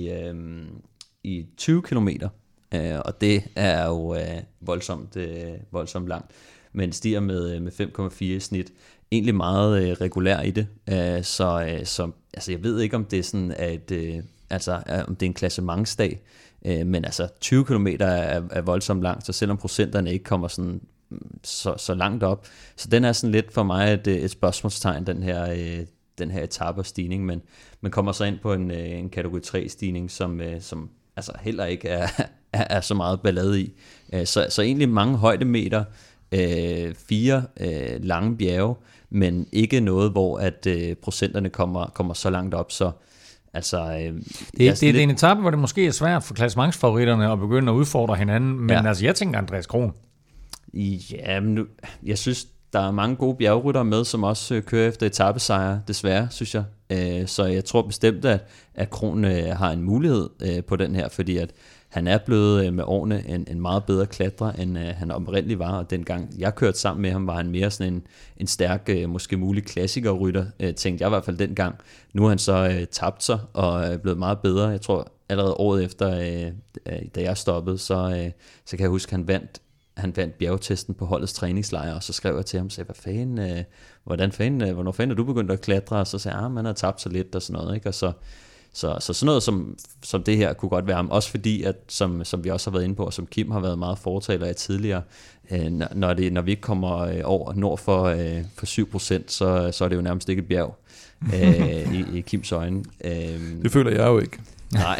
i 20 km, og det er jo voldsomt langt, men stiger med 5,4 i snit. Egentlig meget regulær i det, så jeg ved ikke, om det er sådan, om det er en klassementsdag, men altså 20 km er voldsomt langt, så selvom procenterne ikke kommer sådan så langt op, så den er sådan lidt for mig et spørgsmålstegn, den her etape og stigning, men man kommer så ind på en kategori 3 stigning, som altså heller ikke er så meget ballade i. Så egentlig mange højdemeter, 4 lange bjerge, men ikke noget, hvor at procenterne kommer så langt op, så altså... Det er en etape, hvor det måske er svært for klassementsfavoritterne at begynde at udfordre hinanden, men altså jeg tænker Andreas Kron. Ja, men jeg synes, Der er mange gode bjergryttere med, som også kører efter etapesejre, desværre, synes jeg. Så jeg tror bestemt, at Krohn har en mulighed på den her, fordi at han er blevet med årene en meget bedre klatrer, end han oprindeligt var, og dengang jeg kørte sammen med ham, var han mere sådan en stærk, måske mulig klassikerrytter, tænkte jeg i hvert fald dengang. Nu har han så tabt sig og er blevet meget bedre. Jeg tror allerede året efter, da jeg stoppede, så kan jeg huske, at han vandt bjergtesten på holdets træningslejr, og så skrev jeg til ham og sagde, hvornår fanden er du begyndt at klatre? Og så sagde jeg, man har tabt sig lidt og sådan noget, ikke? Og så sådan noget som det her kunne godt være ham, også fordi, at som vi også har været inde på, og som Kim har været meget fortaler af tidligere, når vi ikke kommer over nord for 7%, så er det jo nærmest ikke et bjerg i Kims øjne. Det føler jeg jo ikke. Nej.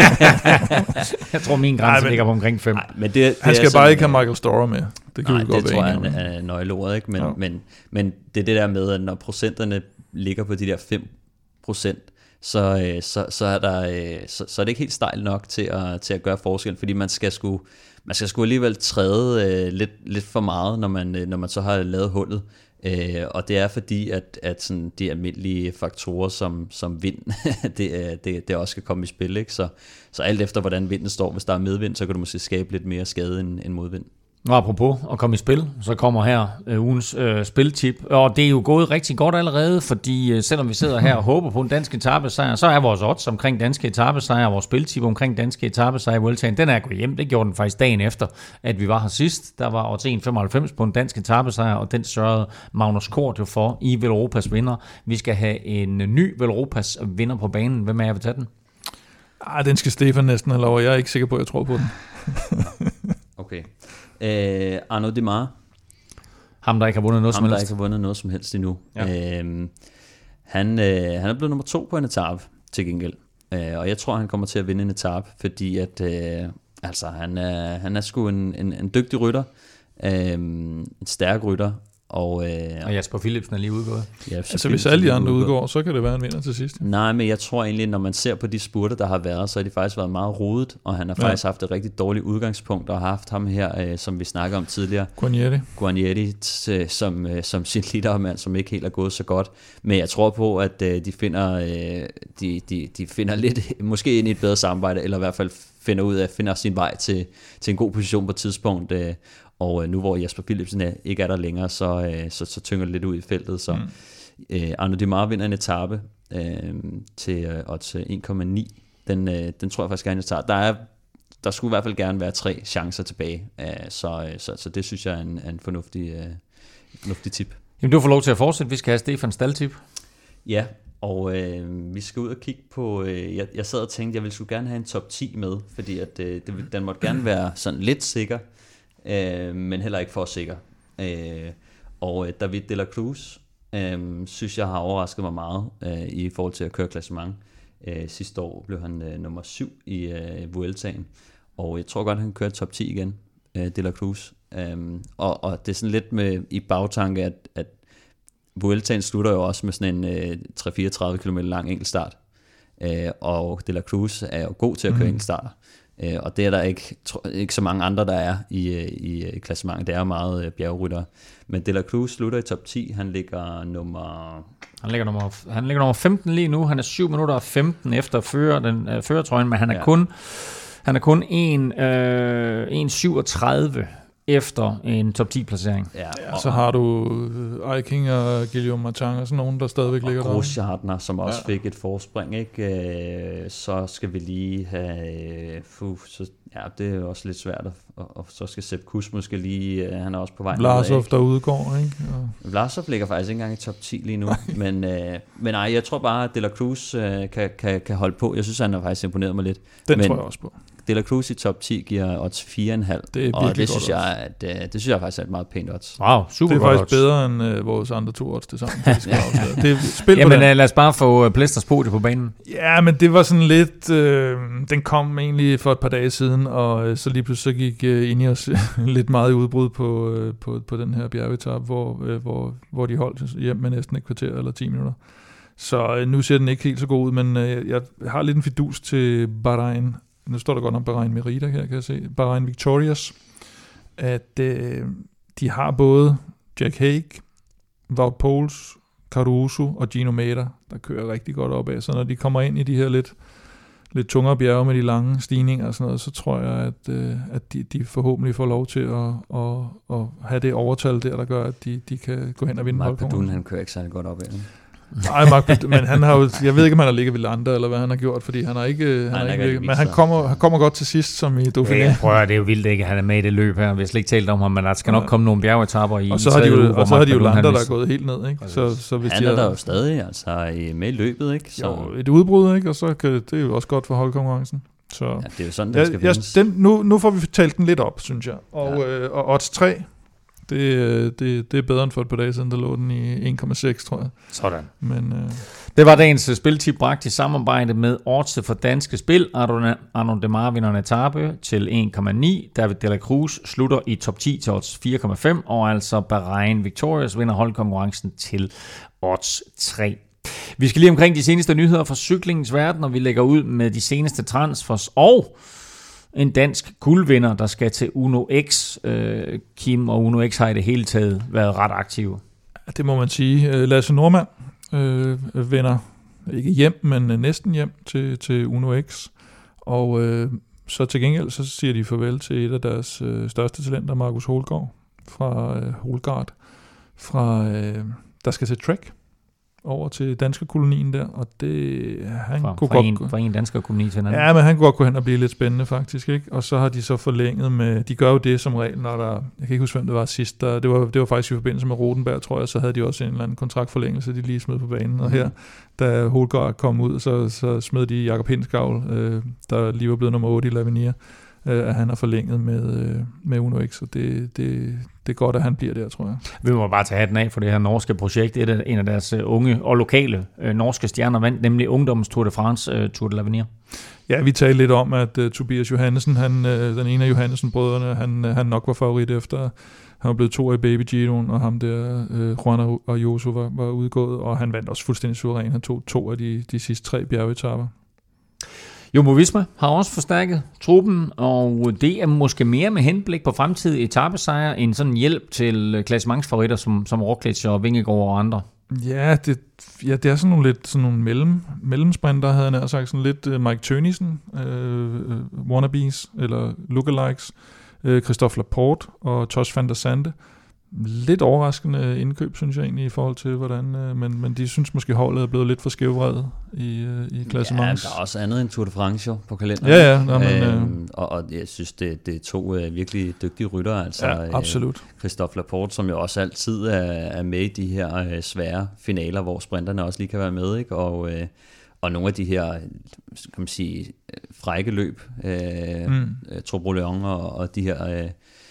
Jeg tror, min grænse ligger på omkring 5. Men det han skal bare ikke have Michael Storer med. Det kan det tror jeg er nøgleordet, ikke? Men det er det der med, at når procenterne ligger på de der 5%, så er det ikke helt stejlt nok til at gøre forskel, fordi man skal sgu alligevel træde lidt for meget, når man så har lavet hullet. Og det er fordi, at sådan de almindelige faktorer som vind, det også skal komme i spil, ikke? Så alt efter hvordan vinden står, hvis der er medvind, så kan du måske skabe lidt mere skade end modvind. Og apropos at komme i spil, så kommer her ugens spiltip, og det er jo gået rigtig godt allerede, fordi selvom vi sidder her og håber på en dansk etapesejr, så er vores odds omkring danske etapesejr, og vores spiltip omkring danske etapesejr i Vueltaen, den er gået hjem. Det gjorde den faktisk dagen efter, at vi var her sidst. Der var odds 1,95 på en dansk etapesejr, og den sørgede Magnus Kort jo for i Velropas vinder. Vi skal have en ny Velropas vinder på banen. Hvem er jeg vil tage den? Den skal Stefan næsten have lov, jeg er ikke sikker på, at jeg tror på den. Okay. Arnaud Démare. Ham, der ikke har vundet noget som helst. Ham, der ikke har vundet noget som helst endnu. Ja. Han er blevet nummer 2 på en etape til gengæld. Og jeg tror, han kommer til at vinde en etape, fordi at, han er sgu en dygtig rytter. En stærk rytter. Og Jasper Philipsen er lige udgået. Altså hvis alle de andre udgår, så kan det være en vinder til sidst. Nej, men jeg tror egentlig, når man ser på de spurter, der har været, så har de faktisk været meget rodet, og han har faktisk haft et rigtig dårligt udgangspunkt, og har haft ham her, som vi snakker om tidligere. Guarnieri, som sin lidermand, som ikke helt er gået så godt. Men jeg tror på, at de finder lidt, måske ind i et bedre samarbejde, eller i hvert fald finder sin vej til en god position på et tidspunkt. Og nu hvor Jasper Philipsen ikke er der længere, så tynger det lidt ud i feltet. Så Arnaud Démare vinder en etape til odds 1,9. Den tror jeg faktisk gerne, jeg tager. Der skulle i hvert fald gerne være 3 chancer tilbage. Så det synes jeg er en fornuftig tip. Jamen du får lov til at fortsætte. Vi skal have Stefans staldtip. Ja, og vi skal ud og kigge på... Jeg sad og tænkte, jeg ville sgu gerne have en top 10 med, fordi at, den måtte gerne være sådan lidt sikker. Men heller ikke for sikker. Og David de la Cruz synes jeg har overrasket mig meget i forhold til at køre klassement. Sidste år blev han nummer 7 i Vueltaen, og jeg tror godt han kører top 10 igen, de la Cruz. Og det er sådan lidt med i bagtanke, at Vueltaen slutter jo også med sådan en 3-34 km lang enkeltstart, og de la Cruz er jo god til at køre enkeltstarter. Og det er der ikke så mange andre, der er i klassementet. Det er meget bjergrytter. Men de la Cruz slutter i top 10. Han ligger nummer 15 lige nu. Han er 7 minutter og 15 efter førertrøjen, men han er kun 1,37 efter en top 10 placering. Ja, så har du Eiking og Guillaume Martin og sådan nogen, der stadigvæk ligger der. Og Grosjean, som også fik et forspring, ikke? Så skal vi lige have... det er jo også lidt svært, og så skal Sepp Kuss måske lige... Han er også på vej. Vlasov, der udgår, ikke? Ja. Vlasov ligger faktisk ikke engang i top 10 lige nu. men jeg tror bare, at De La Cruz kan holde på. Jeg synes, han har faktisk imponeret mig lidt. Tror jeg også på. De La Cruz i top 10 giver odds 4,5, og det synes jeg faktisk er et meget pænt odds. Wow, super godt. Det er faktisk bedre end vores andre 2 odds til sammen. Jamen lad os bare få Plesters podie på banen. Ja, men det var sådan lidt... den kom egentlig for et par dage siden, og så lige pludselig gik Ineos lidt meget i udbrud på den her bjergetape, hvor de holdt hjem med næsten et kvarter eller 10 minutter. Så nu ser den ikke helt så god ud, men jeg har lidt en fidus til Bahrain. Nu står der godt nok Bahrain Merida her, kan jeg se. Bahrain Victorious. At de har både Jack Haig, Wout Poels, Caruso og Gino Mäder, der kører rigtig godt opad. Så når de kommer ind i de her lidt tungere bjerge med de lange stigninger og sådan noget, så tror jeg, at de forhåbentlig får lov til at have det overtal der gør, at de kan gå hen og vinde. Mark Padun, han kører ikke særlig godt opad. Nej, Mark Padun, men han har jo, jeg ved ikke, om han har ligget ved Landa, eller hvad han har gjort, fordi han har ikke, men han kommer godt til sidst, som i Dauphiné. Jeg prøver, det er jo vildt ikke, han er med i det løb her. Vi har slet ikke talt om ham, men der skal nok komme nogle bjergetapper i. Og så har de jo Landa, der er gået helt ned, ikke? Så hvis han er der jo stadig med i løbet, ikke? Så jo, et udbrud, ikke? Og så kan det er jo også godt for holdkonkurrencen. Så ja, det er jo sådan, den skal vindes. Nu får vi talt den lidt op, synes jeg. Og odds 3, det er bedre end for et par dage siden, der lå den i 1,6, tror jeg. Sådan. Men, det var dagens spiltip bragt i samarbejde med Odds for Danske Spil. Arnaud Démare vinder en etape til 1,9. David de la Cruz slutter i top 10 til odds 4,5. Og altså Bahrain Victorious vinder holdkonkurrencen til odds 3. Vi skal lige omkring de seneste nyheder fra cyklingens verden, og vi lægger ud med de seneste transfers og en dansk guldvinder, der skal til Uno X. Kim og Uno X har i det hele taget været ret aktive. Det må man sige. Lasse Nordmand vender ikke hjem, men næsten hjem til Uno X. Og så til gengæld så siger de farvel til et af deres største talenter, Markus Holgaard fra der skal til Trek over til danske kolonien der, og det fra en dansker koloni til en anden. Ja, men han kunne godt gå hen og blive lidt spændende faktisk, ikke? Og så har de så forlænget med, de gør jo det som regel, når der, jeg kan ikke huske hvem det var sidst, det var faktisk i forbindelse med Rodenberg, tror jeg, så havde de også en eller anden kontraktforlængelse, de lige smed på banen, og her, da Holgaard kom ud, så smed de Jakob Hindsgavl, der lige var blevet nummer 8 i Lavinia, at han har forlænget med Uno X, og det er godt, at han bliver der, tror jeg. Vi må bare tage hatten af for det her norske projekt. Det er en af deres unge og lokale norske stjerner vandt, nemlig Ungdommens Tour de France, Tour de l'Avenir. Ja, vi talte lidt om, at Tobias Johannesen, den ene af Johannesen-brødrene, han nok var favorit efter. Han var blevet 2 i Baby Giroen, og ham der, Juan Ayuso, var udgået, og han vandt også fuldstændig suveræn. Han tog 2 af de sidste 3 bjergetapper. Jumbo Visma har også forstærket truppen, og det er måske mere med henblik på fremtidige etapesejre end sådan hjælp til klassementsfavoritter som Roglic og Vingegaard og andre. Ja, det er sådan nogle mellemsprinter, havde jeg sagt, sådan lidt Mike Tønnesen, wannabes eller lookalikes, Christophe Laporte og Tosh van der Sande. Lidt overraskende indkøb, synes jeg egentlig, i forhold til hvordan, men de synes måske holdet er blevet lidt for skævvredet i klassements. Ja, der er også andet end Tour de France på kalenderen. Ja. Og jeg synes, det er 2 virkelig dygtige ryttere. Altså, ja, absolut. Christophe Laporte, som jo også altid er med i de her svære finaler, hvor sprinterne også lige kan være med, ikke? Og nogle af de her, kan man sige, frække løb, Tour og de her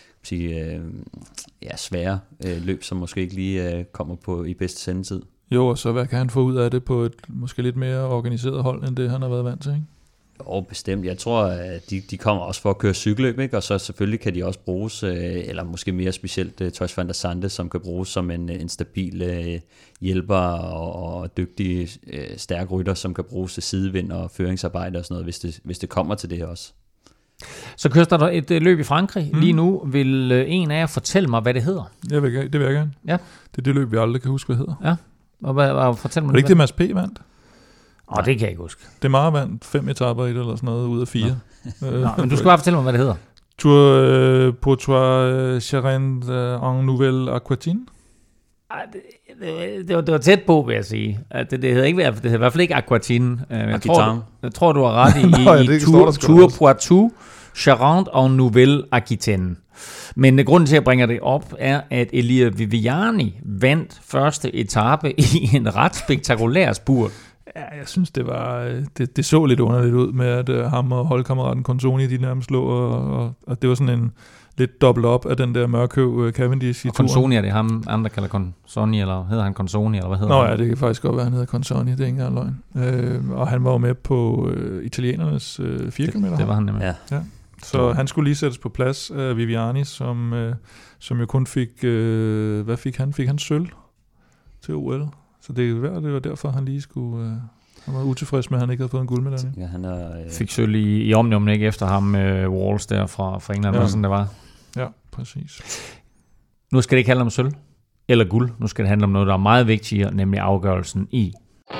svære løb, som måske ikke lige kommer på i bedste sendetid. Jo, og så hvad kan han få ud af det på et måske lidt mere organiseret hold, end det han har været vant til, ikke? Jo, bestemt. Jeg tror, at de kommer også for at køre cykelløb, ikke? Og så selvfølgelig kan de også bruges, eller måske mere specielt Tosh van der Sande, som kan bruges som en stabil hjælper og dygtig, stærk rytter, som kan bruges til sidevind og føringsarbejde og sådan noget, hvis det kommer til det også. Så kører der et løb i Frankrig. Lige nu vil en af jer fortælle mig, hvad det hedder. Det vil jeg gerne. Ja. Det er det løb, vi aldrig kan huske, hvad hedder. Ja. Og hvad fortæl mig det? Er det ikke det, Mads P. vandt? Det kan jeg ikke huske. Det er meget vandt 5 etaper i det, eller sådan noget, ud af 4. Men du skal bare fortælle mig, hvad det hedder. Tour Poitou Charente en Nouvelle Aquitaine? Det var tæt på, vil jeg sige. Det hedder ikke, det hedder i hvert fald ikke Aquitaine. Jeg tror, du har ret i Tour Poitou Charente en Nouvelle Aquitaine. Men grunden til, at jeg bringer det op, er, at Elia Viviani vandt første etape i en ret spektakulær spurt. Ja, jeg synes, det så lidt underligt ud med, at ham og holdkammeraten Consoni, de nærmest lå, og det var sådan en lidt dobbelt op af den der mørkhøv Cavendish i turen. Consoni, er det ham, andre kalder Consoni, eller hedder han Consoni, eller hvad hedder han? Ja, det kan faktisk godt være, han hedder Consoni, det er ikke engang løgn. Og han var jo med på italienernes 4 km. Det var han nemlig. Ja. Så han skulle lige sættes på plads af Viviani, som jo kun fik, hvad fik han? Fik han sølv til OL? Så det var derfor, han lige skulle... Han var utilfreds med, at han ikke havde fået en guldmedalje. Ja, han fik sølv i Omnium, ikke efter ham Walls der fra England, sådan det var. Ja, præcis. Nu skal det ikke handle om sølv. eller guld. Nu skal det handle om noget, der er meget vigtigere, nemlig afgørelsen i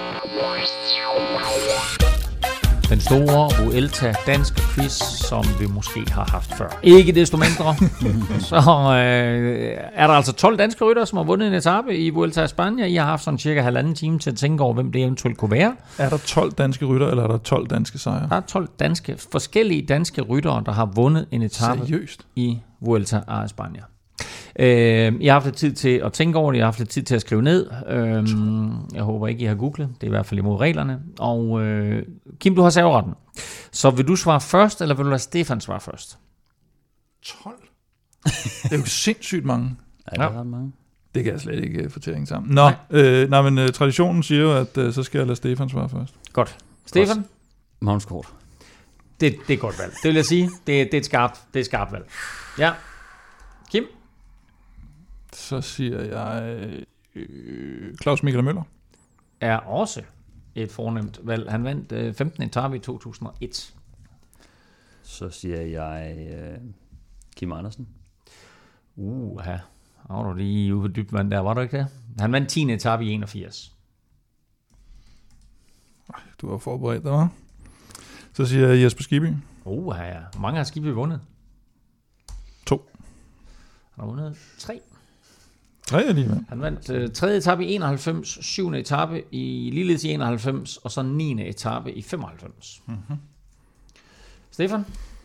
den store Vuelta dansk quiz, som vi måske har haft før. Ikke desto mindre, så er der altså 12 danske ryttere, som har vundet en etape i Vuelta a España. I har haft sådan cirka 1,5 time til at tænke over, hvem det eventuelt kunne være. Er der 12 danske ryttere, eller er der 12 danske sejre? Der er 12 forskellige danske ryttere, der har vundet en etape i Vuelta a España. I har haft lidt tid til at tænke over det, I har haft lidt tid til at skrive ned. Jeg håber ikke, I har googlet. Det er i hvert fald imod reglerne. Og Kim, du har serveretten. Så vil du svare først, eller vil du lade Stefan svare først? 12? Det er jo sindssygt mange. Ja, det er ret mange. Det kan jeg slet ikke få til at hænge sammen. Nå, men traditionen siger jo, at så skal jeg lade Stefan svare først. Godt. Stefan? Magnus Kort. Det er et godt valg. Det vil jeg sige. Det er et skarpt valg. Ja. Kim? Så siger jeg Claus Michael Møller. Er også et fornemt valg. Han vandt 15 etape i 2001. Så siger jeg Kim Andersen. Her var du lige ude på dybt vand der, var du ikke det? Han vandt 10 etape i 81. Du var forberedt, der var. Så siger jeg Jesper Skibby. Ja. Mange har Skibby vundet. 2. Han har vundet 3. 3 alligevel. Han vandt 3. etape i 91, 7. etape i ligeledes i 91, og så 9. etape i 95. Mm-hmm. Stefan?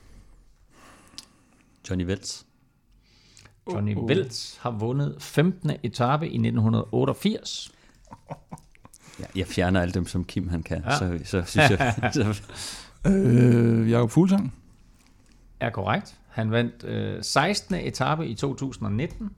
Johnny Weltz. Johnny Weltz har vundet 15. etape i 1988. Ja, jeg fjerner alle dem, som Kim han kan, så synes jeg... Jakob Fuglsang. Er korrekt. Han vandt 16. etape i 2019.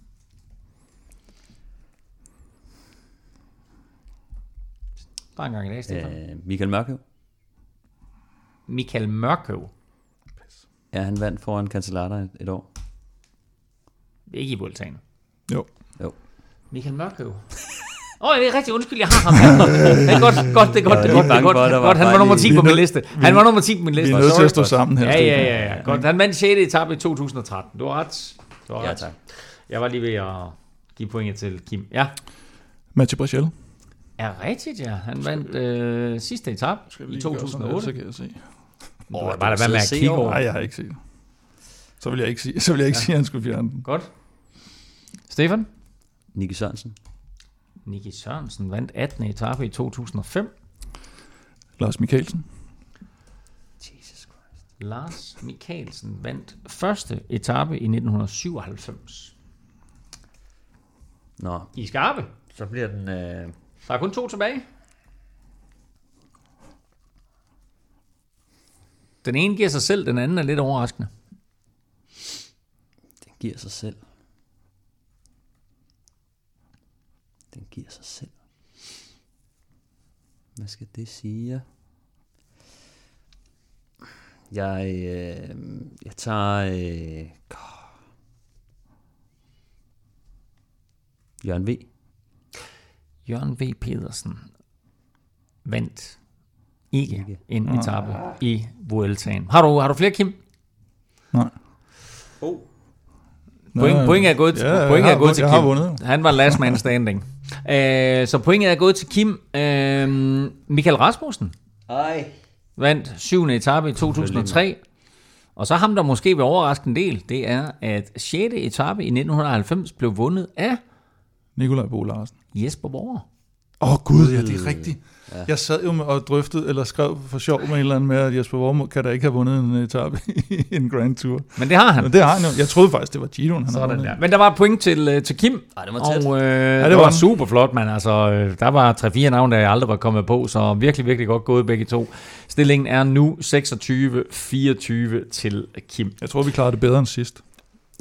Bare en gang i dag, Stefan. Michael Mørkøv. Michael Mørkøv. Ja, han vandt foran Cancellara et år. Ikke i Vueltaen. Jo. Michael Mørkøv. Det er rigtig undskyld, jeg har ham. Det er godt. Han var nummer 10 på min liste. Vi er nødt til at stå sammen her. Ja. Godt. Han vandt 6. etape i 2013. Du har ret. Ja, tak. Jeg var lige ved at give pointet til Kim. Ja. Mathieu Brechel. Er rigtigt, ja. Han vandt sidste etape i 2008. Så kan jeg se. Bare lad være med at kigge over. Nej, jeg har ikke set det. Så vil jeg ikke sige, at han skulle fjerne den. Godt. Stefan? Nicky Sørensen. Nicky Sørensen vandt 18. etape i 2005. Lars Mikkelsen. Jesus Christ. Lars Mikkelsen vandt første etape i 1997. Nå. I skarpe. Så bliver den... Der er kun 2 tilbage. Den ene giver sig selv, den anden er lidt overraskende. Den giver sig selv. Hvad skal det sige? Jeg tager... Jørgen V. Jørgen V. Pedersen vandt ikke en etape i Vueltaen. Har du flere, Kim? Nej. Pointet er gået til, jeg har vundet. Han var last man standing. Så pointet er gået til Kim. Michael Rasmussen vandt 7. etape i 2003. Og så ham, der måske vil overraske en del, det er, at 6. etape i 1990 blev vundet af Nikolaj Bo Larsen. Jesper Borger. Gud, ja, det er rigtigt. Ja. Jeg sad jo og drøftede, eller skrev for sjov med en eller anden med, at Jesper Borger kan da ikke have vundet en etape i en Grand Tour. Men det har han. Men det har han jo. Jeg troede faktisk, det var Giroen, han havde vundet. Men der var et point til Kim. Ej, det var tæt. Og det var super flot, men altså, der var 3-4 navne, der jeg aldrig var kommet på, så virkelig, virkelig godt gået begge to. Stillingen er nu 26-24 til Kim. Jeg tror, vi klarede det bedre end sidst.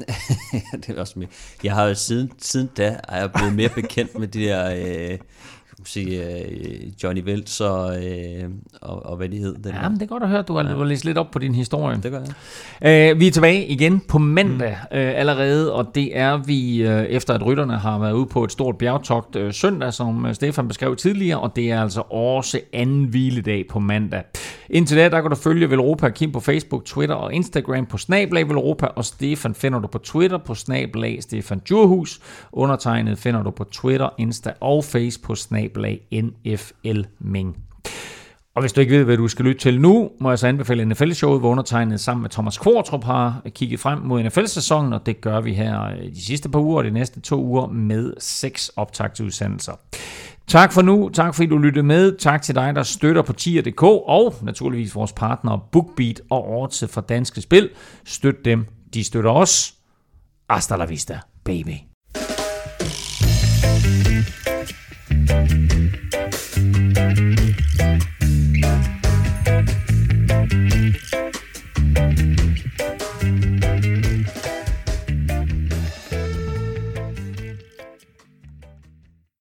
Det er også mere. Jeg har jo siden da er jeg blevet mere bekendt med de der Johnny Welts og hvad de hed. Ja, men det er godt at høre, du har læst lidt op på din historie. Det gør jeg. Vi er tilbage igen på mandag allerede, og det er vi efter at rytterne har været ude på et stort bjergtogt søndag, som Stefan beskrev tidligere, og det er altså også anden hviledag på mandag. Indtil da, der kan du følge Velropa og Kim på Facebook, Twitter og Instagram på @Velropa, og Stefan finder du på Twitter på @Stefan Djurhus. Undertegnet finder du på Twitter, Insta og Face på @NFLming. Og hvis du ikke ved, hvad du skal lytte til nu, må jeg så anbefale NFL-showet, hvor undertegnet sammen med Thomas Kvartrup har kigget frem mod NFL-sæsonen, og det gør vi her de sidste par uger og de næste 2 uger med 6 optagsudsendelser. Tak for nu, tak fordi du lyttede med, tak til dig, der støtter på tier.dk, og naturligvis vores partnere BookBeat og Odds fra Danske Spil. Støt dem, de støtter os. Hasta la vista, baby.